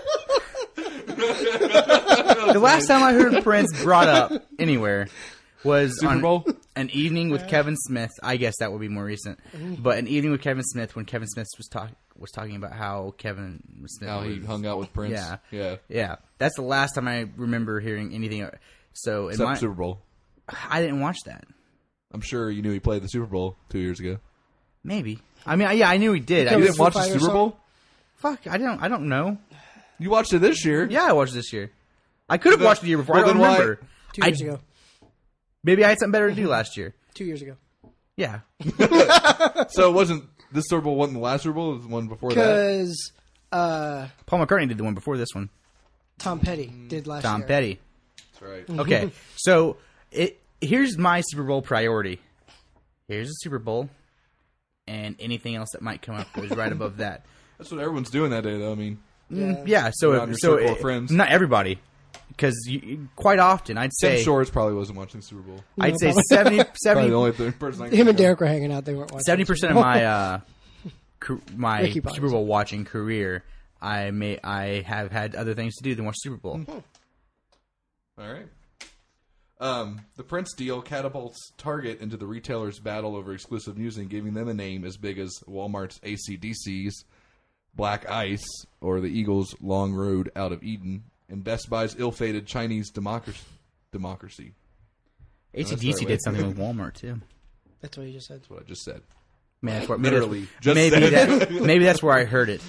the last time I heard Prince brought up anywhere was Super on Bowl? An Evening with Kevin Smith. I guess that would be more recent. But An Evening with Kevin Smith, when Kevin Smith was talking about how Kevin Smith How he was- hung out with Prince. Yeah. Yeah. Yeah, that's the last time I remember hearing anything. So Except Super Bowl. I didn't watch that. I'm sure you knew he played the Super Bowl 2 years ago. Maybe. I mean, yeah, I knew he did. You was didn't watch Foo the Fighters Super Bowl? Fuck, I don't know. You watched it this year. Yeah, I watched this year. I could have watched the year before. well, I don't then why- remember. 2 years ago. Maybe I had something better to do last year. 2 years ago. Yeah. So it wasn't, this Super Bowl wasn't the last Super Bowl, it was the one before that. Because Paul McCartney did the one before this one. Tom Petty did last Tom year. Petty. That's right. Okay, so here's my Super Bowl priority. Here's a Super Bowl, and anything else that might come up goes right above that. That's what everyone's doing that day, though. I mean, Yeah, so Around your circle of friends. not everybody. because quite often I'd Tim say Shores probably wasn't watching the Super Bowl. I'd say Probably 70 the only person I can Him think and of. Derek were hanging out. They weren't watching. 70% of my my Ricky Bobby. Super Bowl watching career, I have had other things to do than watch Super Bowl. All right. The Prince deal catapults Target into the retailer's battle over exclusive music, giving them a name as big as Walmart's AC/DC's Black Ice or the Eagles' Long Road Out of Eden, and Best Buy's ill-fated Chinese Democracy. AC/DC right. did something with Walmart too. That's what you just said. That's what I just said. Man, that's where, Literally, maybe that's where I heard it.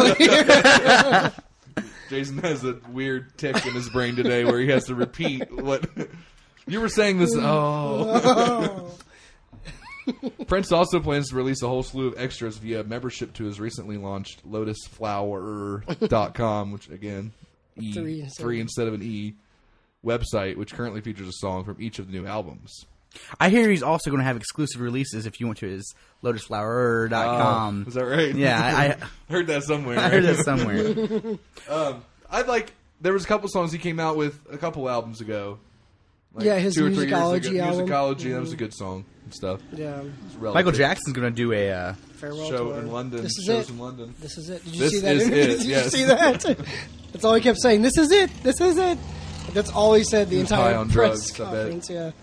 Jason has a weird tick in his brain today where he has to repeat what you were saying. This. Oh. Prince also plans to release a whole slew of extras via membership to his recently launched LotusFlower.com, which again, three instead of an E, website, which currently features a song from each of the new albums. I hear he's also going to have exclusive releases if you went to his LotusFlower.com. Is that right? Yeah, I heard that somewhere. I heard that somewhere. There was a couple songs he came out with a couple albums ago. Like Yeah, his 2 or 3 years Musicology ago. album. Musicology, that was a good song and stuff. Yeah. It's relative. Michael Jackson's going to do a Farewell show tour. in London. This is Shows it. in London. This is it. Did you This see that? is it, Did yes. you see that? That's all he kept saying. This is it. This is it. That's all he said the He was high entire on press drugs, I bet. conference. Yeah.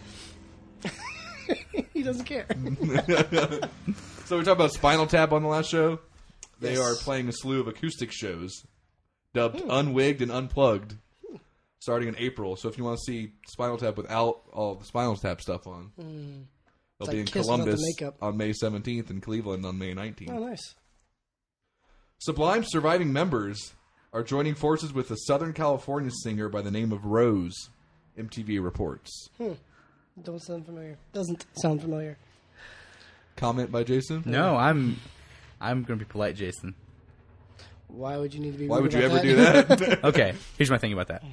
He doesn't care. So we talked about Spinal Tap on the last show. They Yes. are playing a slew of acoustic shows dubbed Unwigged and Unplugged starting in April. So if you want to see Spinal Tap without all the Spinal Tap stuff on, they'll It's be like in Kiss without the Columbus makeup. on May 17th and Cleveland on May 19th. Oh, nice. Sublime's surviving members are joining forces with a Southern California singer by the name of Rose, MTV reports. Don't sound familiar. Doesn't sound familiar. Comment by Jason? No, I'm going to be polite, Jason. Why would you need to be? Why rude would you about ever do that? Okay, here's my thing about that.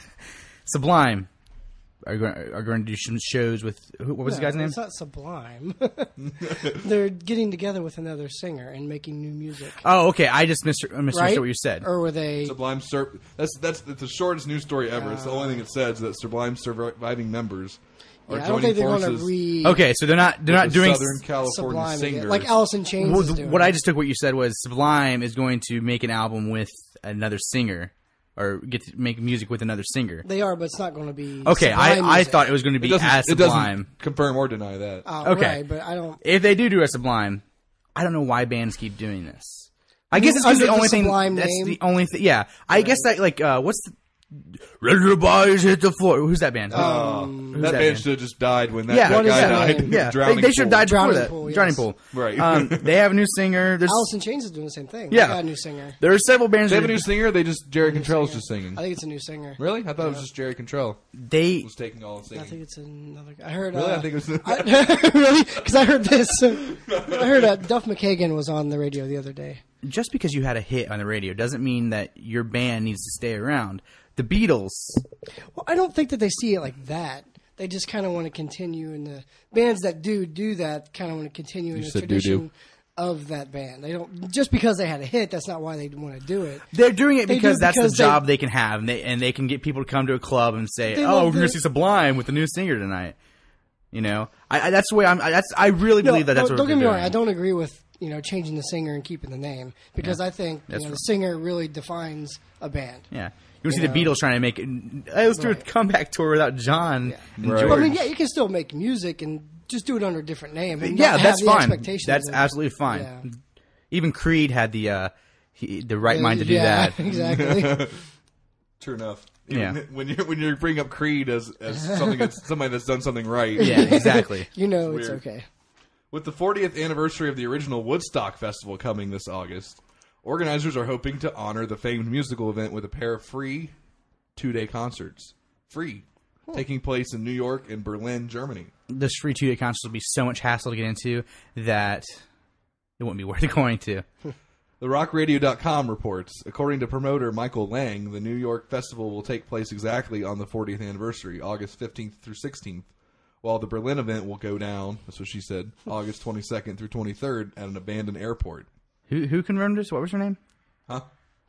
Sublime are going to do some shows with what was the guy's name? It's not Sublime. They're getting together with another singer and making new music. Oh, okay. I just misunderstood Right? what you said. Or were they? Sublime that's the shortest news story ever. It's the only thing it says that Sublime surviving members are Yeah, I don't joining think they're going to forces. Okay, so they're not with doing Southern California Sublime singers. again. Like Alice in Chains is doing. what I just took what you said was Sublime is going to make an album with another singer or get to make music with another singer. They are, but it's not going to be. Okay, Sublime I music. thought it was going to It be doesn't, as it Sublime. doesn't confirm or deny that. Okay. Right, but I don't. If they do a Sublime, I don't know why bands keep doing this. I guess it's because under the only the thing. Sublime That's name? the only thing. Yeah, I guess that what's the. Let your bodies hit the floor. Who's that band? Who's That band should have just died when that, Yeah, that what is guy that died. name? Yeah, Drowning they should have Pool. died before Drowning that. Pool, yes. Drowning Pool. Right. They have a new singer. There's Alice in Chains is doing the same thing. Yeah. They got a new singer. there are several bands. They have a that- new singer. They just Jerry Cantrell's just singing. I think it's a new singer. Really? I thought it was just Jerry Cantrell They was taking all the I singing. think it's another guy. I heard. Really? I think it was. really? Because I heard this. I heard Duff McKagan was on the radio the other day. just because you had a hit on the radio doesn't mean that your band needs to stay around. The Beatles. Well, I don't think that they see it like that. They just kind of want to continue in the bands that do that kind of want to continue in You the said tradition doo-doo. of that band. They don't just because they had a hit. That's not why they want to do it. They're doing it They do because it that's because the job they can have, and they can get people to come to a club and say, They "Oh, love we're going the- to see Sublime with the new singer tonight." You know, that's the way I really believe that's what don't they're get me wrong. doing. I don't agree with changing the singer and keeping the name because I think That's the right. singer really defines a band. Yeah, you see the Beatles trying to make it. Let's do a Right. comeback tour without John and Right. George. But, I mean, yeah, you can still make music and just do it under a different name. And Yeah, not have that's the fine. expectations That's of- absolutely fine. Yeah. Even Creed had the right mind to do Yeah, that. exactly. True enough. Yeah. When you bring up Creed as something somebody that's done something right. Yeah, exactly. You know it's Weird. okay. With the 40th anniversary of the original Woodstock Festival coming this August, organizers are hoping to honor the famed musical event with a pair of free 2-day concerts. Free. Taking place in New York and Berlin, Germany. This free 2-day concerts will be so much hassle to get into that it wouldn't be worth going to. TheRockRadio.com reports, according to promoter Michael Lang, the New York festival will take place exactly on the 40th anniversary, August 15th through 16th, while the Berlin event will go down, that's what she said, August 22nd through 23rd at an abandoned airport. Who confirmed this? What was her name? Huh?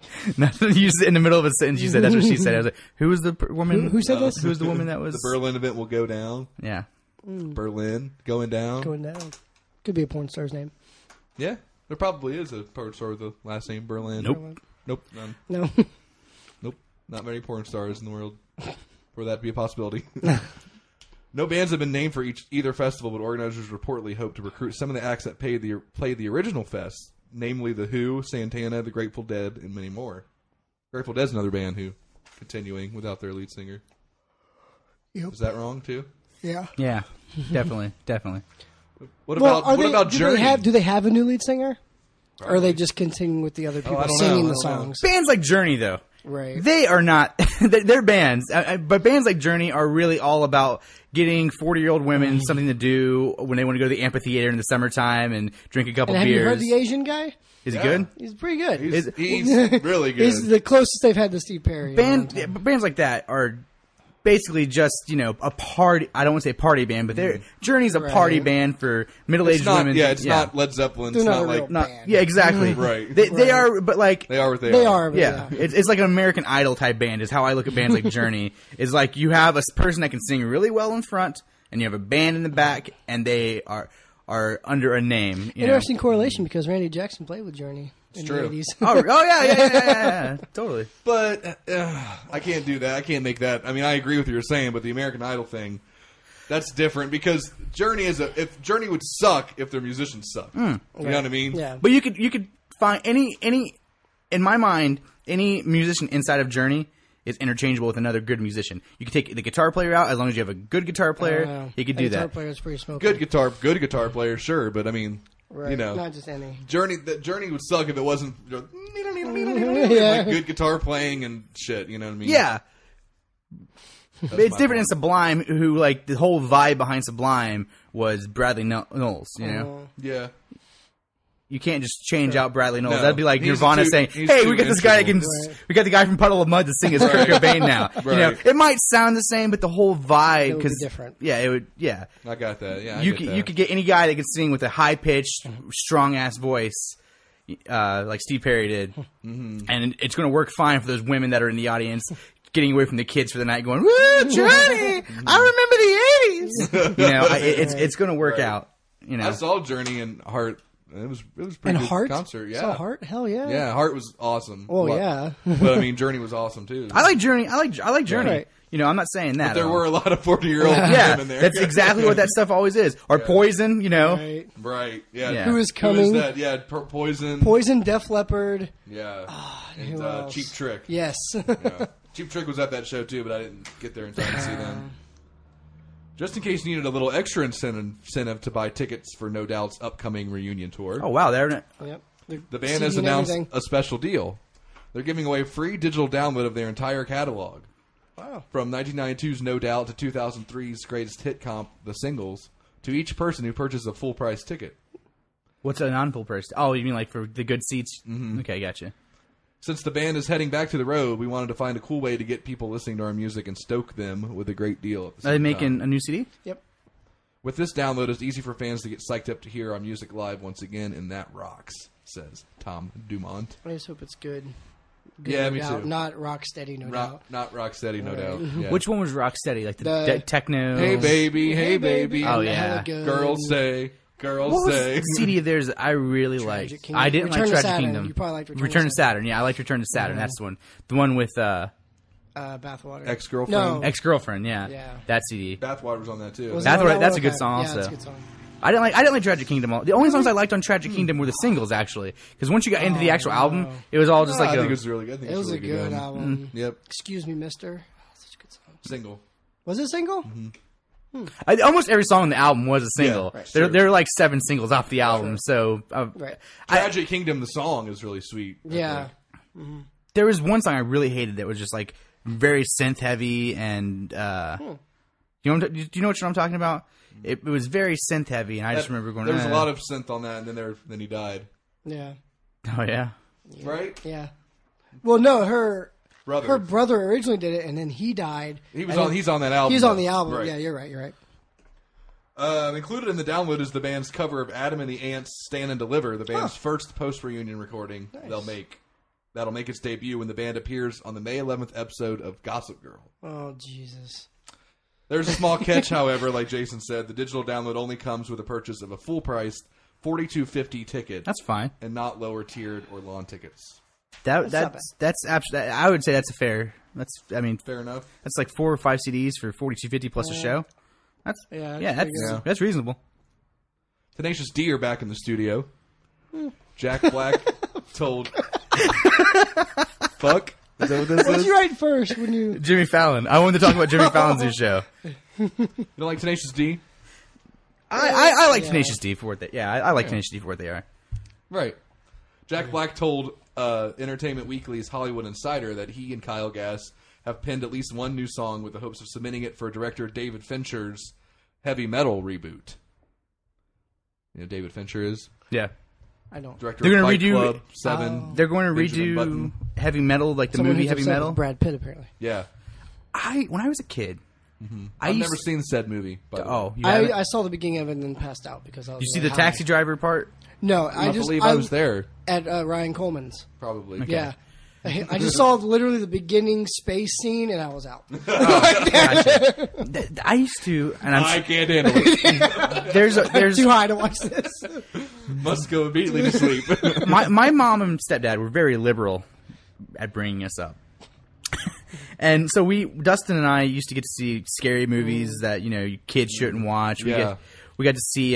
Nothing. You just in the middle of a sentence. You said that's what she said. I was like, who was the woman? Who said this? Who was the woman that was The Berlin event will go down. Yeah. Berlin going down. Going down. Could be a porn star's name. Yeah, there probably is a porn star with the last name Berlin. Nope, none. No. Nope, not many porn stars in the world for that to be a possibility. No bands have been named for either festival, but organizers reportedly hope to recruit some of the acts that played the original fest, namely The Who, Santana, The Grateful Dead, and many more. Grateful Dead's another band who continuing without their lead singer. Yep. Is that wrong too? Yeah. Yeah. Definitely. What about Journey? Do they have a new lead singer? Or are they just continuing with the other people I don't singing know. the songs? Bands like Journey, though. Right. They are not. They're bands, but bands like Journey are really all about getting 40-year-old women something to do when they want to go to the amphitheater in the summertime and drink a couple And have beers. you heard the Asian guy? Is he good? He's pretty good. He's really good. He's the closest they've had to Steve Perry. Bands like that are basically just a party. I don't want to say party band, but Journey's a party band for middle-aged women. Yeah, it's not Led Zeppelin. They're It's not not a real like band. Yeah, exactly. Right. They are, but like they are what they They are. are. But yeah, it's like an American Idol type band. Is how I look at bands like Journey. Is like you have a person that can sing really well in front, and you have a band in the back, and they are under a name. Interesting correlation because Randy Jackson played with Journey in true. the 80s. Oh yeah, totally. But I can't do that. I can't make that. I mean, I agree with what you're saying, but the American Idol thing, that's different because Journey if Journey would suck if their musicians suck. You know what I mean? Yeah. But you could find any in my mind any musician inside of Journey is interchangeable with another good musician. You can take the guitar player out as long as you have a good guitar player. You could do Guitar that. player is pretty smoky. Good guitar player, sure, but I mean, Right. Not just any. Journey would suck if it wasn't like good guitar playing and shit. You know what I mean? Yeah. But it's different in Sublime, who like the whole vibe behind Sublime was Bradley Knowles. You know, Yeah. you can't just change out Bradley Knowles. No. That'd be like He's Nirvana too- saying, he's "Hey, too we got this guy that can, integral. we got the guy from Puddle of Mud to sing as Kurt Cobain now." You know, Right. it might sound the same, but the whole vibe It would be because different. Yeah, it would. Yeah, I got that. Yeah, you could get any guy that can sing with a high pitched, strong ass voice, like Steve Perry did, and it's going to work fine for those women that are in the audience. Getting away from the kids for the night, going, "Woo, Johnny! I remember the '80s." You know, it's going to work out. You know, I saw Journey and Heart. It was pretty And good Heart? concert. Yeah, Saw Heart? Hell yeah. Yeah, Heart was awesome. Oh, But- yeah. but I mean, Journey was awesome too. I like Journey. I like Journey. Right. You know, I'm not saying that. There at all. were a lot of 40-year-old yeah, women there. that's exactly what that stuff always is. Or Poison, you know. Right. right. Yeah. Yeah. Who is coming? Who is that? Yeah, Poison. Poison, Def Leppard. Yeah. and who else? Cheap Trick. Yes. Yeah. Cheap Trick was at that show too, but I didn't get there in time to see them. Just in case you needed a little extra incentive to buy tickets for No Doubt's upcoming reunion tour, Oh wow, they're Yep. the band has CD and announced everything. a special deal. They're giving away free digital download of their entire catalog. Wow. From 1992's No Doubt to 2003's greatest hit comp, The Singles, to each person who purchases a full price ticket. what's a non-full price? Oh, you mean like for the good seats? Mm-hmm. Okay, gotcha. Since the band is heading back to the road, we wanted to find a cool way to get people listening to our music and stoke them with a great deal. At the Are they same making time. a new CD? Yep. With this download, it's easy for fans to get psyched up to hear our music live once again, and that rocks, says Tom Dumont. I just hope it's good. Yeah, no me doubt. too. Not rock steady, no doubt. Not Rocksteady, no Right. doubt. Yeah. Which one was Rocksteady? Like the The- techno? Hey baby, hey baby. Oh, and yeah. Hella Good. Girls say, girls What was say. the CD of theirs that I really liked? Kingdom. I didn't Return like to Tragic Saturn. Kingdom. You probably liked Return to Saturn. Yeah, I liked Return to Saturn. That's the one. The one with Bathwater. Ex-girlfriend. No. Ex-Girlfriend. Yeah, Yeah. that CD. Bathwater's on that too. Was That's it on right, that that's one? a good Okay. song Yeah, also. that's a good song. I didn't like Tragic Kingdom. The only songs I liked on Tragic Kingdom were the singles, actually. Because once you got into the actual album, it was all just I like think it was really good. I think It was a really good album. album. Yep. Excuse me, mister. Oh, such a good song. Single. Was it a single? almost every song on the album was a single. Yeah, right, there, sure. there were like 7 singles off the album. So Right. Tragic Kingdom, the song is really sweet. I Yeah. think. there was one song I really hated that was just like very synth heavy and you know do you know what I'm talking about? It was very synth heavy, and I just remember going. There was a lot of synth on that, and then he died. Yeah. Oh yeah. Right? Yeah. Well, no, her Brother. brother originally did it, and then he died. He was And on. then- He's on that album. He's on though. the album. Right. Yeah, you're right. You're right. Included in the download is the band's cover of Adam and the Ants' "Stand and Deliver," the band's first post-reunion recording they'll make. that'll make its debut when the band appears on the May 11th episode of Gossip Girl. Oh, Jesus. There's a small catch, however, like Jason said. The digital download only comes with a purchase of a full-priced $42.50 ticket. That's fine. And not lower-tiered or lawn tickets. That's absolutely. I would say that's a fair. Fair enough. That's like 4 or 5 CDs for $42.50 plus a show. That's that's reasonable. Tenacious D are back in the studio. Jack Black told. Fuck. Is that what this What'd is? you write first when you? Jimmy Fallon. I wanted to talk about Jimmy Fallon's new show. You don't like Tenacious D? I like Tenacious D for what they. Yeah, I like Tenacious D for what they are. Right. Jack Black told Entertainment Weekly's Hollywood Insider that he and Kyle Gass have penned at least one new song with the hopes of submitting it for director David Fincher's heavy metal reboot. You know who David Fincher is? Yeah. I don't. Director They're of going Fight to redo. Club, Seven. They're going to Benjamin redo Button. Heavy Metal, like the Someone movie who's Heavy upset Metal. with Brad Pitt, apparently. Yeah. When I was a kid, I've never seen said movie. By the way. Oh, you haven't? I saw the beginning of it and then passed out because I was. You see like, the high. taxi driver part? No, I believe I was there. at Ryan Coleman's. Probably. Yeah. I just saw literally the beginning space scene and I was out. Gotcha. I used to, and I can't handle it. there's Too high to watch this. Must go immediately to sleep. my mom and stepdad were very liberal at bringing us up. And so Dustin and I used to get to see scary movies that, kids shouldn't watch. We got to see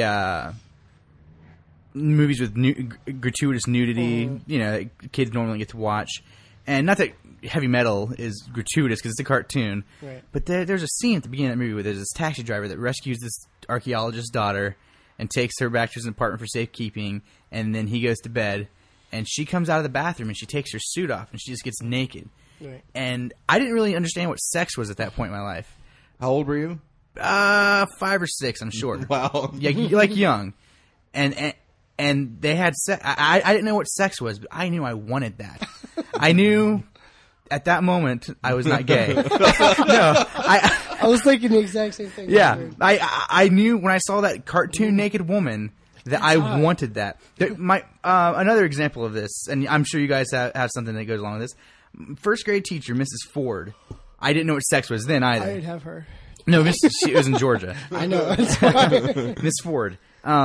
movies with gratuitous nudity, kids normally get to watch. And not that Heavy Metal is gratuitous because it's a cartoon, Right. but there's a scene at the beginning of that movie where there's this taxi driver that rescues this archaeologist's daughter and takes her back to his apartment for safekeeping, and then he goes to bed, and she comes out of the bathroom and she takes her suit off and she just gets naked. Right. And I didn't really understand what sex was at that point in my life. How old were you? 5 or 6, I'm sure. Wow. Yeah, like young. And they had sex. I didn't know what sex was, but I knew I wanted that. I knew at that moment I was not gay. No, I was thinking the exact same thing. yeah, I knew when I saw that cartoon naked woman that I wanted that. Another example of this, and I'm sure you guys have something that goes along with this. First grade teacher, Mrs. Ford. I didn't know what sex was then either. I didn't have her. No, she was in Georgia. I know. That's why. Miss Ford.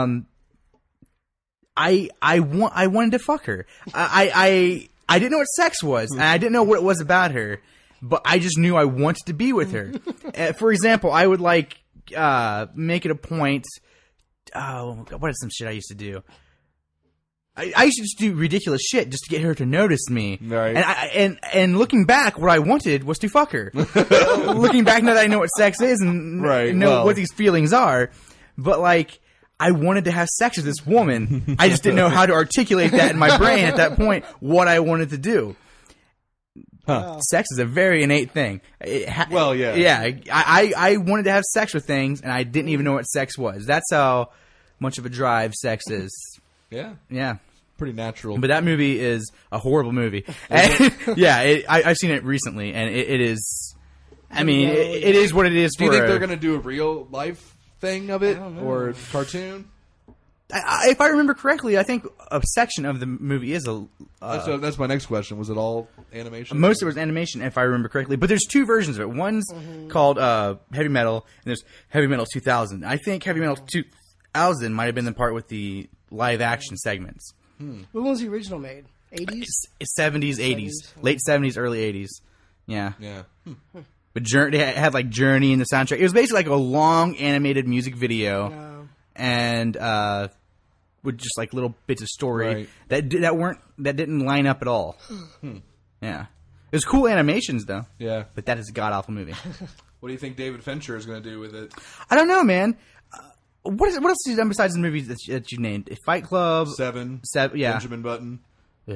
I wanted to fuck her. I didn't know what sex was, and I didn't know what it was about her, but I just knew I wanted to be with her. For example, I would make it a point. Oh, what is some shit I used to do? I used to just do ridiculous shit just to get her to notice me. Right. And looking back, what I wanted was to fuck her. Looking back now that I know what sex is and know what these feelings are, but I wanted to have sex with this woman. I just didn't know how to articulate that in my brain at that point, what I wanted to do. Huh. Sex is a very innate thing. Yeah. Yeah, I wanted to have sex with things, and I didn't even know what sex was. That's how much of a drive sex is. Yeah. Yeah. Pretty natural. But that movie is a horrible movie. Yeah, I've seen it recently, and it is... I mean, it is what it is. Do you think they're going to do a real life thing of it or cartoon? If I remember correctly, I think a section of the movie is a. That's my next question. Was it all animation? Most of it was animation, if I remember correctly. But there's 2 versions of it. One's called Heavy Metal, and there's Heavy Metal 2000. I think Heavy Metal 2000 might have been the part with the live action segments. When was the original made? 80s? It's 70s, 80s, late 70s, early 80s. Yeah. Yeah. But they had Journey in the soundtrack. It was basically like a long animated music video, and with just little bits of story that didn't line up at all. Yeah, it was cool animations though. Yeah, but that is a god awful movie. What do you think David Fincher is going to do with it? I don't know, man. What else has he done besides the movies that you named? Fight Club, Seven, yeah, Benjamin Button. Yeah.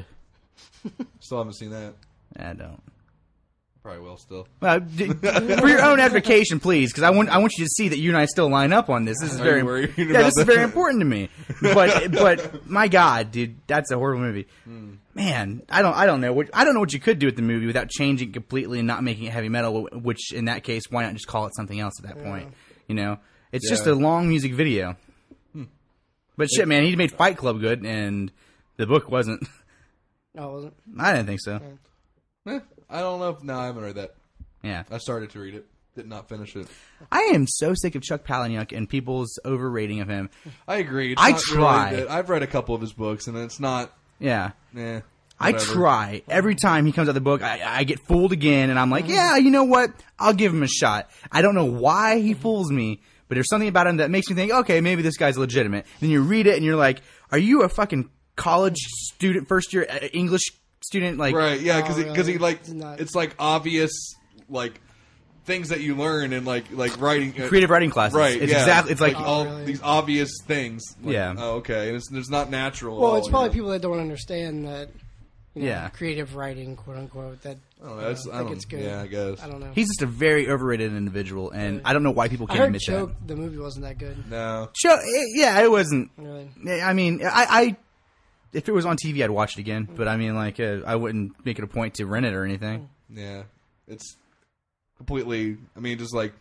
Still haven't seen that. I don't. Probably will still. For your own edification, please, because I want you to see that you and I still line up on this. This is very this is very important to me. But my God, dude, that's a horrible movie. Man, I don't know what you could do with the movie without changing completely and not making it heavy metal. Which in that case, why not just call it something else at that point? It's just a long music video. But shit, man, he made Fight Club good, and the book wasn't. Oh, was it? I didn't think so. I don't know. No, I haven't read that. Yeah. I started to read it. Did not finish it. I am so sick of Chuck Palahniuk and people's overrating of him. I agree. It's I not try. Really I've read a couple of his books, and it's not. Yeah. I Whatever. try. Every time he comes out the book, I get fooled again, and I'm like, yeah, you know what? I'll give him a shot. I don't know why he fools me, but there's something about him that makes me think, okay, maybe this guy's legitimate. Then you read it, and you're like, are you a fucking college student, first year English student? Like, Right? Yeah, because he like It's not- it's like obvious like things that you learn in like writing creative writing classes. Right? It's yeah. exactly. It's like, all really? these obvious things. Like, Yeah. Oh, okay. And it's not natural. Well, at it's all, probably you know? people that don't understand that. You know, Yeah. creative writing, quote unquote. That I don't know. That's, I think don't, it's good. Yeah, I guess. I don't know. he's just a very overrated individual, and I don't know why people I can't heard admit Choke, that. the movie wasn't that good. No. Yeah, it wasn't. Really. I mean, I if it was on TV, I'd watch it again. But I mean, like, I wouldn't make it a point to rent it or anything. Yeah. It's completely. I mean, just like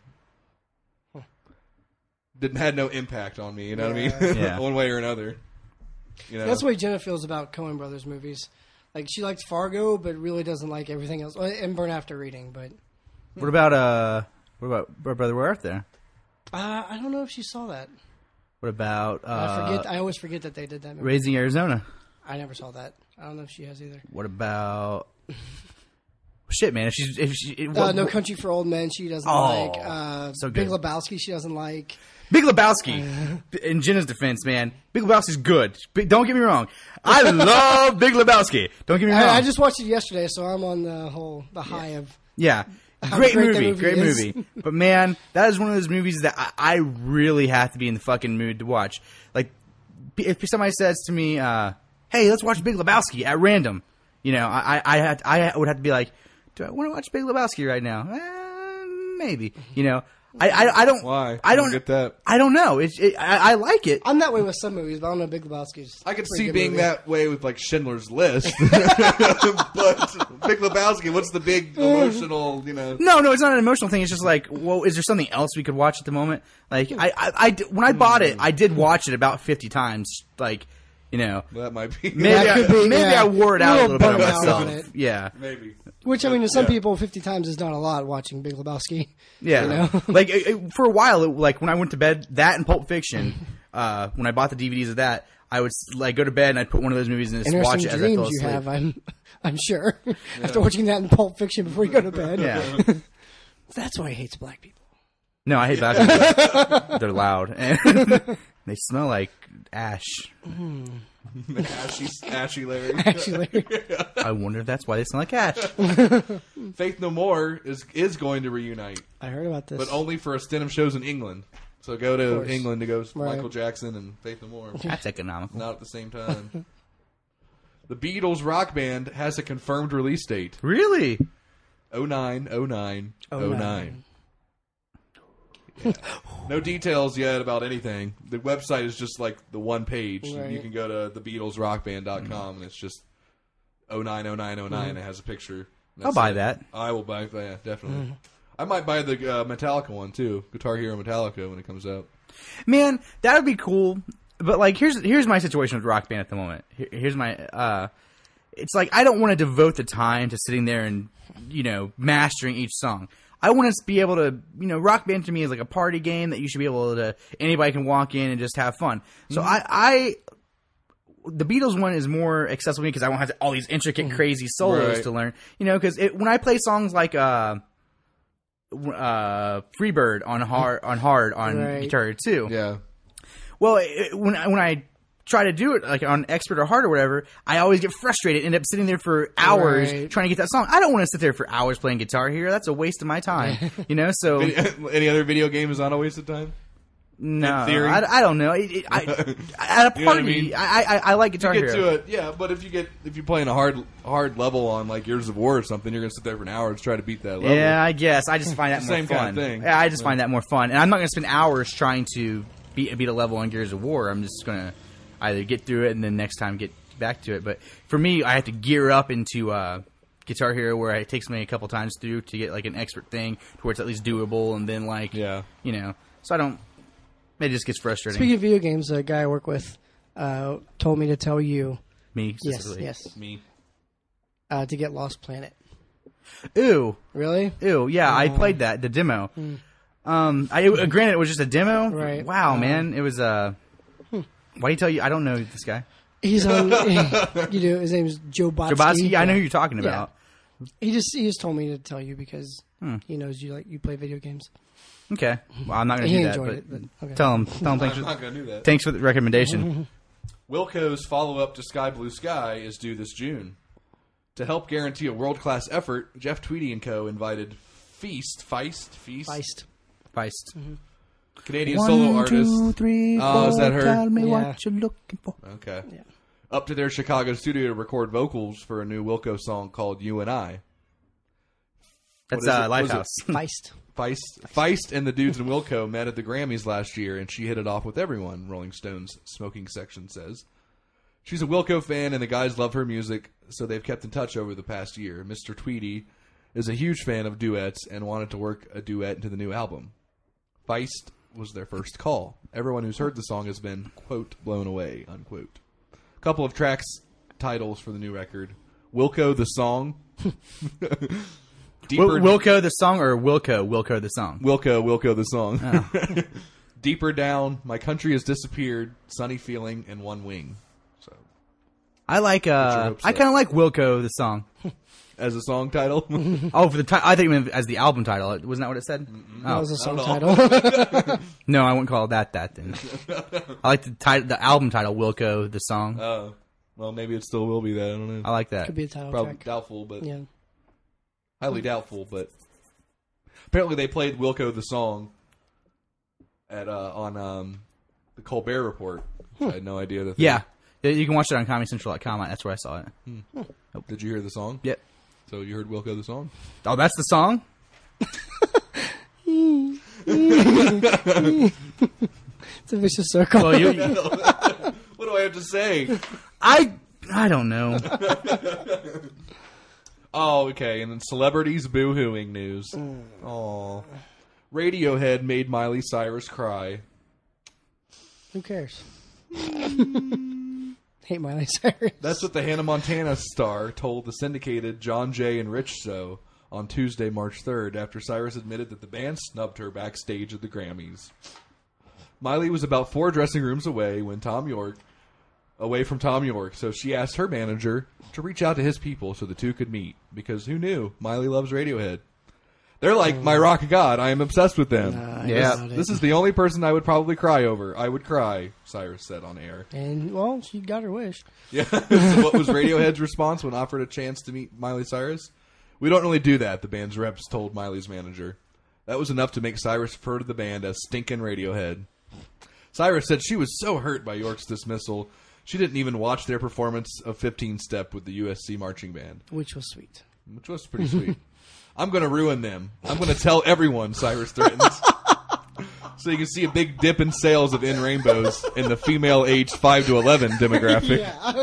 had no impact on me. You know what I mean? Yeah. One way or another. You know. That's the way Jenna feels about Coen Brothers movies. Like, she likes Fargo, but really doesn't like everything else. And Burn After Reading, but What about Brother Where Art There? I don't know if she saw that. What about I always forget that they did that movie. Raising Arizona? I never saw that. I don't know if she has either. What about shit, man? No Country for Old Men, she doesn't Oh, like. so Big good. Lebowski, she doesn't like. Big Lebowski. In Jenna's defense, man, Big Lebowski's good. Don't get me wrong. I love Big Lebowski. Don't get me wrong. I just watched it yesterday, so I'm on the high of. Yeah. How Great great that movie. movie Great is. movie. But man, that is one of those movies that I really have to be in the fucking mood to watch. Like, if somebody says to me, hey, let's watch Big Lebowski at random, you know, I would have to be like, do I want to watch Big Lebowski right now? Maybe. You know, I don't. Why? I don't get that. I don't know. I like it. I'm that way with some movies, but I don't know Big Lebowski's. I could a pretty see good being movie. that way with like Schindler's List, but Big Lebowski. What's the big emotional? You know. No, it's not an emotional thing. It's just like, well, is there something else we could watch at the moment? Like, when I bought it, I did watch it about 50 times. Like, you know, That might be. maybe That could be, maybe yeah. I wore it out a little bit on Burnt out myself. on it. Yeah, Maybe. Which, I mean, to some Yeah. people, 50 times is not a lot watching Big Lebowski. yeah. You know? Like for a while, like when I went to bed, that and Pulp Fiction. When I bought the DVDs of that, I would like go to bed and I'd put one of those movies and just watch Interesting it as I fell dreams you asleep. have, I'm sure. After watching that in Pulp Fiction before you go to bed. Yeah. That's why he hates black people. No, I hate that. They're loud and they smell like ash. Ashy Larry. Actually, I wonder if that's why they smell like ash. Faith No More is going to reunite, I heard about this. but only for a stint of shows in England. So go to course. England to go Right. Michael Jackson and Faith No More. That's economical. Not at the same time. The Beatles rock band has a confirmed release date. Really? 09/09/09. Yeah. No details yet about anything. The website is just like the one page. Right. You can go to thebeatlesrockband.com and it's just 09/09/09. It has a picture. I'll buy that. I will buy that, yeah, definitely. I might buy the Metallica one too, Guitar Hero Metallica, when it comes out. Man, that would be cool. But like, here's my situation with Rock Band at the moment. Here's my. It's like I don't want to devote the time to sitting there and mastering each song. I want to be able to, Rock Band to me is like a party game that you should be able to. Anybody can walk in and just have fun. So the Beatles one is more accessible to me because I won't have all these intricate, crazy solos Right. to learn. Because when I play songs like Freebird on hard on Right. Guitar Hero 2. Yeah. Well, when I try to do it like on expert or hard or whatever, I always get frustrated. End up sitting there for hours Right. trying to get that song. I don't want to sit there for hours playing Guitar Hero. That's a waste of my time. So Any other video game is not a waste of time? no, in theory. I don't know. At a party, You know what I mean? I like Guitar Get Hero. to it, yeah. But if you're playing a hard level on like Gears of War or something, you're gonna sit there for an hour to try to beat that level. Yeah, I guess I just find that more Same fun. kind of thing. Yeah, I just find that more fun, and I'm not going to spend hours trying to beat a level on Gears of War. I'm just going to either get through it and then next time get back to it. But for me, I have to gear up into Guitar Hero, where it takes me a couple times through to get like an expert thing to where it's at least doable, and then like Yeah. So I don't. It just gets frustrating. Speaking of video games, a guy I work with told me to tell you. Me Yes, specifically. yes. Me. to get Lost Planet. Ooh. Really? Ew, yeah, I played that, the demo. Granted, it was just a demo. Right. Wow, man. It was, why do you tell you? I don't know this guy. He's on, his name is Joe Botsky. Joe Botsky? Yeah, I know who you're talking about. He just told me to tell you because he knows you play video games. Okay. Well, I'm not going to He do that, enjoyed but it, but okay. tell him thanks I'm for, not going to do that. thanks for the recommendation. Wilco's follow-up to Sky Blue Sky is due this June. To help guarantee a world-class effort, Jeff Tweedy and Co. invited Feist. Feist. Canadian solo artist. 1, 2, 3, 4, Oh, is that her? Tell me Yeah. what you're looking for. Okay. Yeah. Up to their Chicago studio to record vocals for a new Wilco song called You and I. That's What is it? Lifehouse. Feist. Feist and the dudes in Wilco met at the Grammys last year, and she hit it off with everyone, Rolling Stone's smoking section says. She's a Wilco fan, and the guys love her music, so they've kept in touch over the past year. Mr. Tweedy is a huge fan of duets and wanted to work a duet into the new album. Feist was their first call. Everyone who's heard the song has been, quote, blown away, unquote. A couple of tracks titles for the new record. Wilco the Song. Wilco the song or Wilco the song? Wilco the Song. Oh. Deeper Down, My Country Has Disappeared, Sunny Feeling, and One Wing. So, I like, hopes I up. kind of like Wilco the song. as a song title. Oh, for the I think you meant as the album title. Wasn't that what it said? That was a song I title. No, I wouldn't call it that then. I like the album title, Wilco the song. Well, maybe it still will be that. I don't know. I like that. Could be a title Probably track. doubtful, but Yeah. highly doubtful. But apparently, they played Wilco the song at on the Colbert Report. I had no idea that. Yeah. You can watch it on ComedyCentral.com. That's where I saw it. Did you hear the song? Yep. So you heard Wilco the song? Oh, that's the song? It's a vicious circle. Well, What do I have to say? I don't know. Oh, okay. And then celebrities boo-hooing news. Oh, Radiohead made Miley Cyrus cry. Who cares? Hate Miley Cyrus. That's what the Hannah Montana star told the syndicated John Jay and Rich Show on Tuesday, March 3rd, after Cyrus admitted that the band snubbed her backstage at the Grammys. Miley was about 4 dressing rooms away from Tom York, so she asked her manager to reach out to his people so the two could meet, because who knew? Miley loves Radiohead. They're like my rock god. I am obsessed with them. Yeah. This is the only person I would probably cry over. I would cry, Cyrus said on air. And, well, she got her wish. Yeah. So what was Radiohead's response when offered a chance to meet Miley Cyrus? We don't really do that, the band's reps told Miley's manager. That was enough to make Cyrus refer to the band as stinkin' Radiohead. Cyrus said she was so hurt by York's dismissal, she didn't even watch their performance of 15 Step with the USC marching band. Which was sweet. Which was pretty sweet. I'm going to ruin them. I'm going to tell everyone, Cyrus threatens. So you can see a big dip in sales of In Rainbows in the female aged 5 to 11 demographic.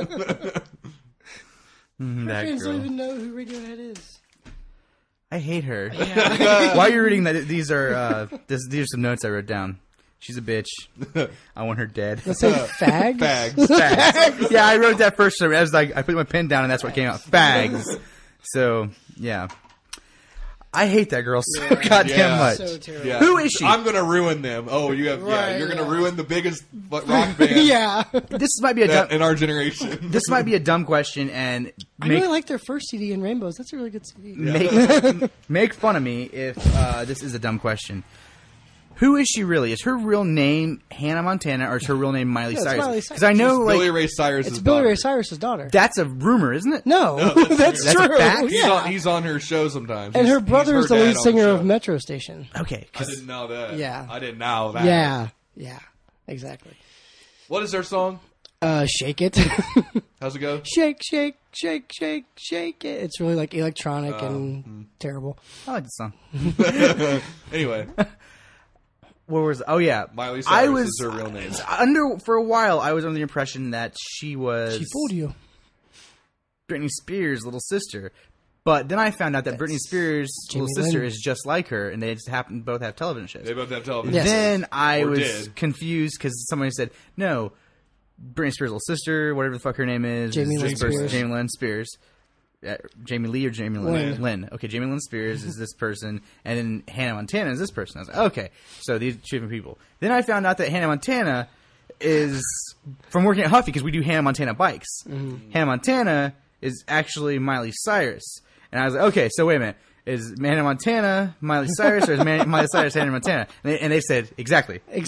That Fans don't girl. even know who Radiohead is. I hate her. While you're reading that, these are some notes I wrote down. She's a bitch. I want her dead. Let's say fag. Fags. Yeah, I wrote that first. I was like, I put my pen down, and that's what came out. Fags. So yeah, I hate that girl so goddamn Yeah. much. So terrible. Yeah. Who is she? I'm going to ruin them. Oh, you have. Right, you're going to yeah. ruin the biggest rock band Yeah. This might be a dumb. in our generation. This might be a dumb question, and I really like their first CD in Rainbows. That's a really good CD. make fun of me if this is a dumb question. Who is she really? Is her real name Hannah Montana, or is her real name Miley it's Cyrus? Miley Because I know, Billy like, Ray Cyrus. It's Billy Ray Cyrus's daughter. that's a rumor, isn't it? No, that's That's a true. fact? Yeah. He's on her show sometimes. And He's- her brother he's is the her lead dad on singer the of show. Metro Station. Okay. I didn't know that. Yeah. I didn't know that. Yeah, exactly. What is their song? Shake it. How's it go? Shake, shake, shake, shake, shake it. It's really like electronic and terrible. I like the song. Anyway, What was? Oh yeah, Miley Cyrus I was is her real name. for a while. I was under the impression that she was She fooled you. Britney Spears' little sister, but then I found out that Britney Spears' little Jamie sister Lynn. is just like her, and they just happen to both have television shows. They both have television. Yes. Then I Or was did. confused because somebody said, no, Britney Spears' little sister, whatever the fuck her name is, Jamie is Lynn this person, Spears. Jamie Lynn Spears. Jamie Lee or Jamie Lynn. Okay, Jamie Lynn Spears is this person, and then Hannah Montana is this person. I was like, okay, so these are two different people. Then I found out that Hannah Montana is from working at Huffy because we do Hannah Montana bikes. Mm-hmm. Hannah Montana is actually Miley Cyrus, and I was like, okay, so wait a minute. Is Hannah Montana Miley Cyrus or is Miley Cyrus Hannah Montana? And they said exactly. And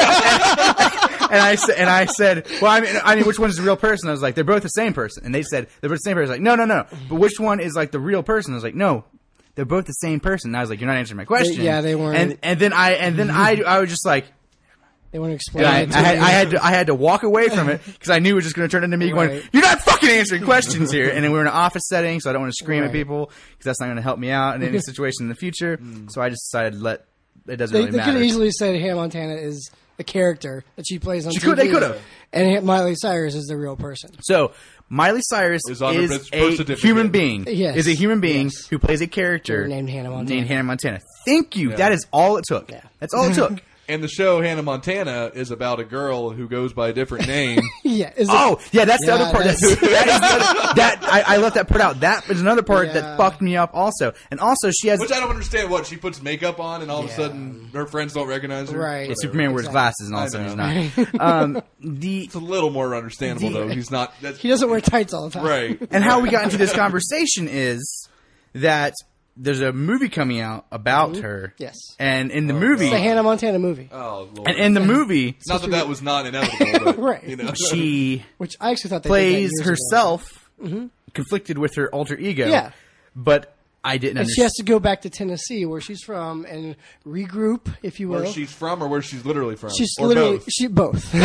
I said, well, I mean, which one is the real person? I was like, they're both the same person. And they said they're both the same person. I was like, no. But which one is like the real person? I was like, no, they're both the same person. And I was like, you're not answering my question. They weren't. And then I was just like. They want to explain. I had to walk away from it because I knew it was just going to turn into me going, "You're not fucking answering questions here." And then we were in an office setting, so I don't want to scream at people because that's not going to help me out in any situation in the future. So I just decided it doesn't really matter. They could have easily said Hannah Montana is a character that she plays on TV. They could have. And Miley Cyrus is the real person. So Miley Cyrus is a human being. Yes. Is a human being who plays a character named Hannah Montana. Thank you. Yeah. That is all it took. Yeah. That's all it took. And the show Hannah Montana is about a girl who goes by a different name. Yeah. That's the other part. I left that part out. That is another part that fucked me up also. And also she has... Which I don't understand. What, she puts makeup on and all of a sudden her friends don't recognize her? Right. Yeah, Superman wears glasses and all of a sudden he's not. It's a little more understandable though. He's not... He doesn't wear tights all the time. Right. And how we got into this conversation is that... There's a movie coming out about her. Yes. And in the movie... It's the Hannah Montana movie. Oh, Lord. And in the movie... Not that was not inevitable, but... Right. You know. She... Which I actually thought they plays did that years herself, conflicted with her alter ego. Yeah. But I didn't understand. She has to go back to Tennessee, where she's from, and regroup, if you will. Where she's from or where she's literally from? She's or literally... both? Both. See,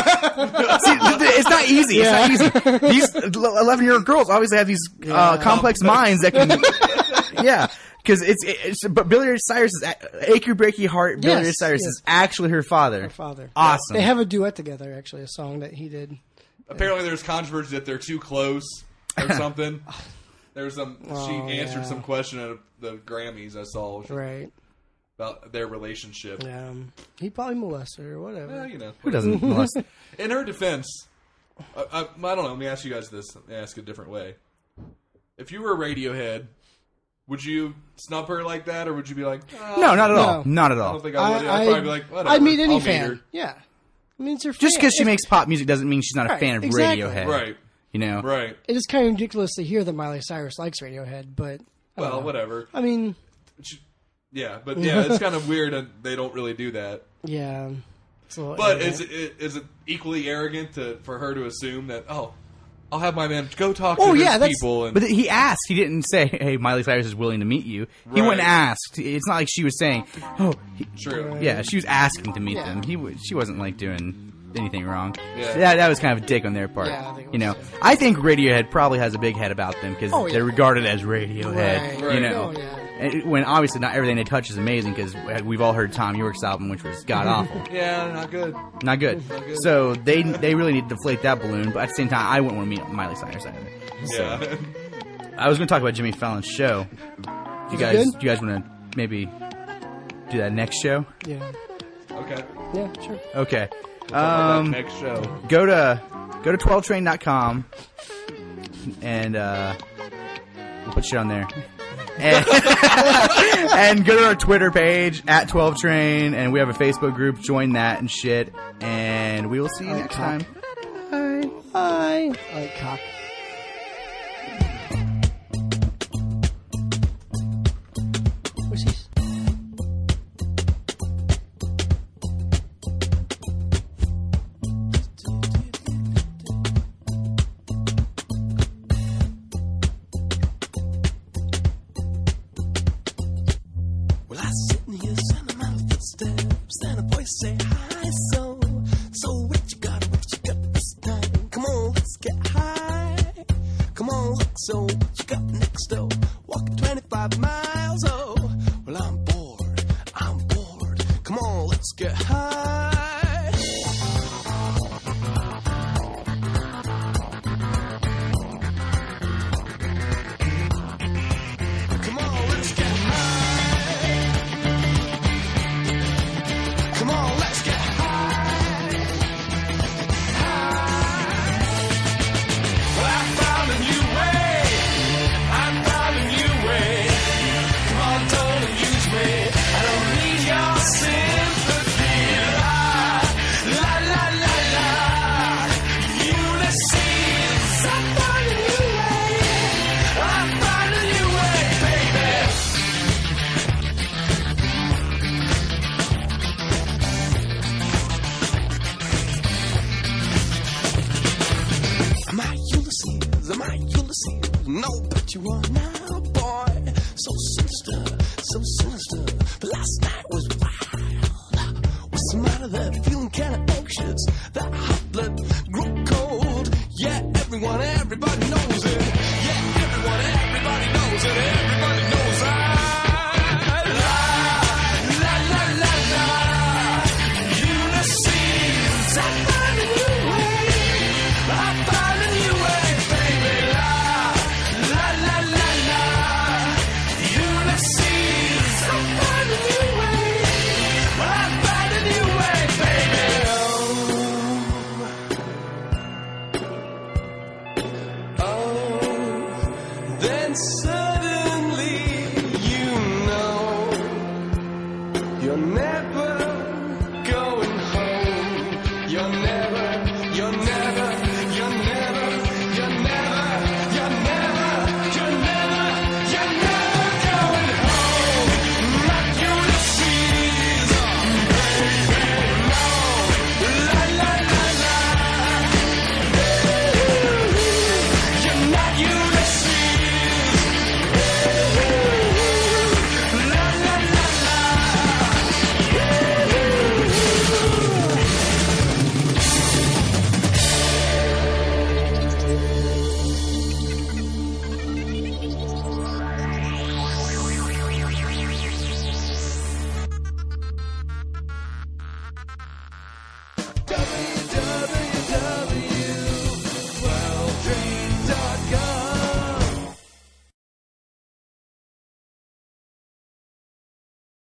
it's not easy. Yeah. It's not easy. These 11-year-old girls obviously have these complex minds that can... Yeah. Because but Billy Ray Cyrus is Achy Breaky Heart. Billy Ray Cyrus is actually her father. Her father. Awesome. They have a duet together. Actually, a song that he did. Apparently, there's controversy that they're too close or something. There's some. She answered some question at the Grammys. I saw about their relationship. Yeah, he probably molested her or whatever. Yeah, you know, who doesn't molest? In her defense, I don't know. Let me ask you guys this. Let me ask it a different way. If you were a Radiohead. Would you snub her like that, or would you be like, no, not at all. Not at all. I don't think I would. I'd probably be like, whatever. I'd meet any I'll fan. Meet her. Yeah. I mean, it's her fan. Just because she makes pop music doesn't mean she's not a fan of Radiohead. Right. You know? Right. It is kind of ridiculous to hear that Miley Cyrus likes Radiohead, but... Well, whatever. I mean... it's kind of weird that they don't really do that. Yeah. But is it equally arrogant for her to assume that, I'll have my man go talk to these people. But he asked. He didn't say, hey, Miley Cyrus is willing to meet you. He went and asked. It's not like she was saying, True. Yeah, she was asking to meet them. She wasn't like doing anything wrong. Yeah. That was kind of a dick on their part. Yeah, I think you know, I think Radiohead probably has a big head about them because they're regarded as Radiohead. Right. You know, when obviously not everything they touch is amazing because we've all heard Thom Yorke's album, which was god awful. Yeah, not good. Not good. So they really need to deflate that balloon. But at the same time, I wouldn't want to meet Miley Cyrus either. Yeah. I was going to talk about Jimmy Fallon's show. Do you guys want to maybe do that next show? Yeah. Okay. Yeah, sure. Okay. Next show. Go to 12train.com and we'll put shit on there. And go to our Twitter page at 12train, and we have a Facebook group. Join that and shit. And we will see you next time. Bye. Bye. All right, cock. What's this? Well, I sit in here, sentimental footsteps, and a voice say hi, so what you got this time? Come on, let's get high. Come on, look, so what you got next, though? Walking 25 miles, oh, well, I'm bored. Come on, let's get high. Come on, let's get high. Come on, let's you want now, boy? So sinister, so sinister. But last night was wild. What's the matter there? Feeling kinda anxious. That hot blood grew cold. Yeah, everybody knows it.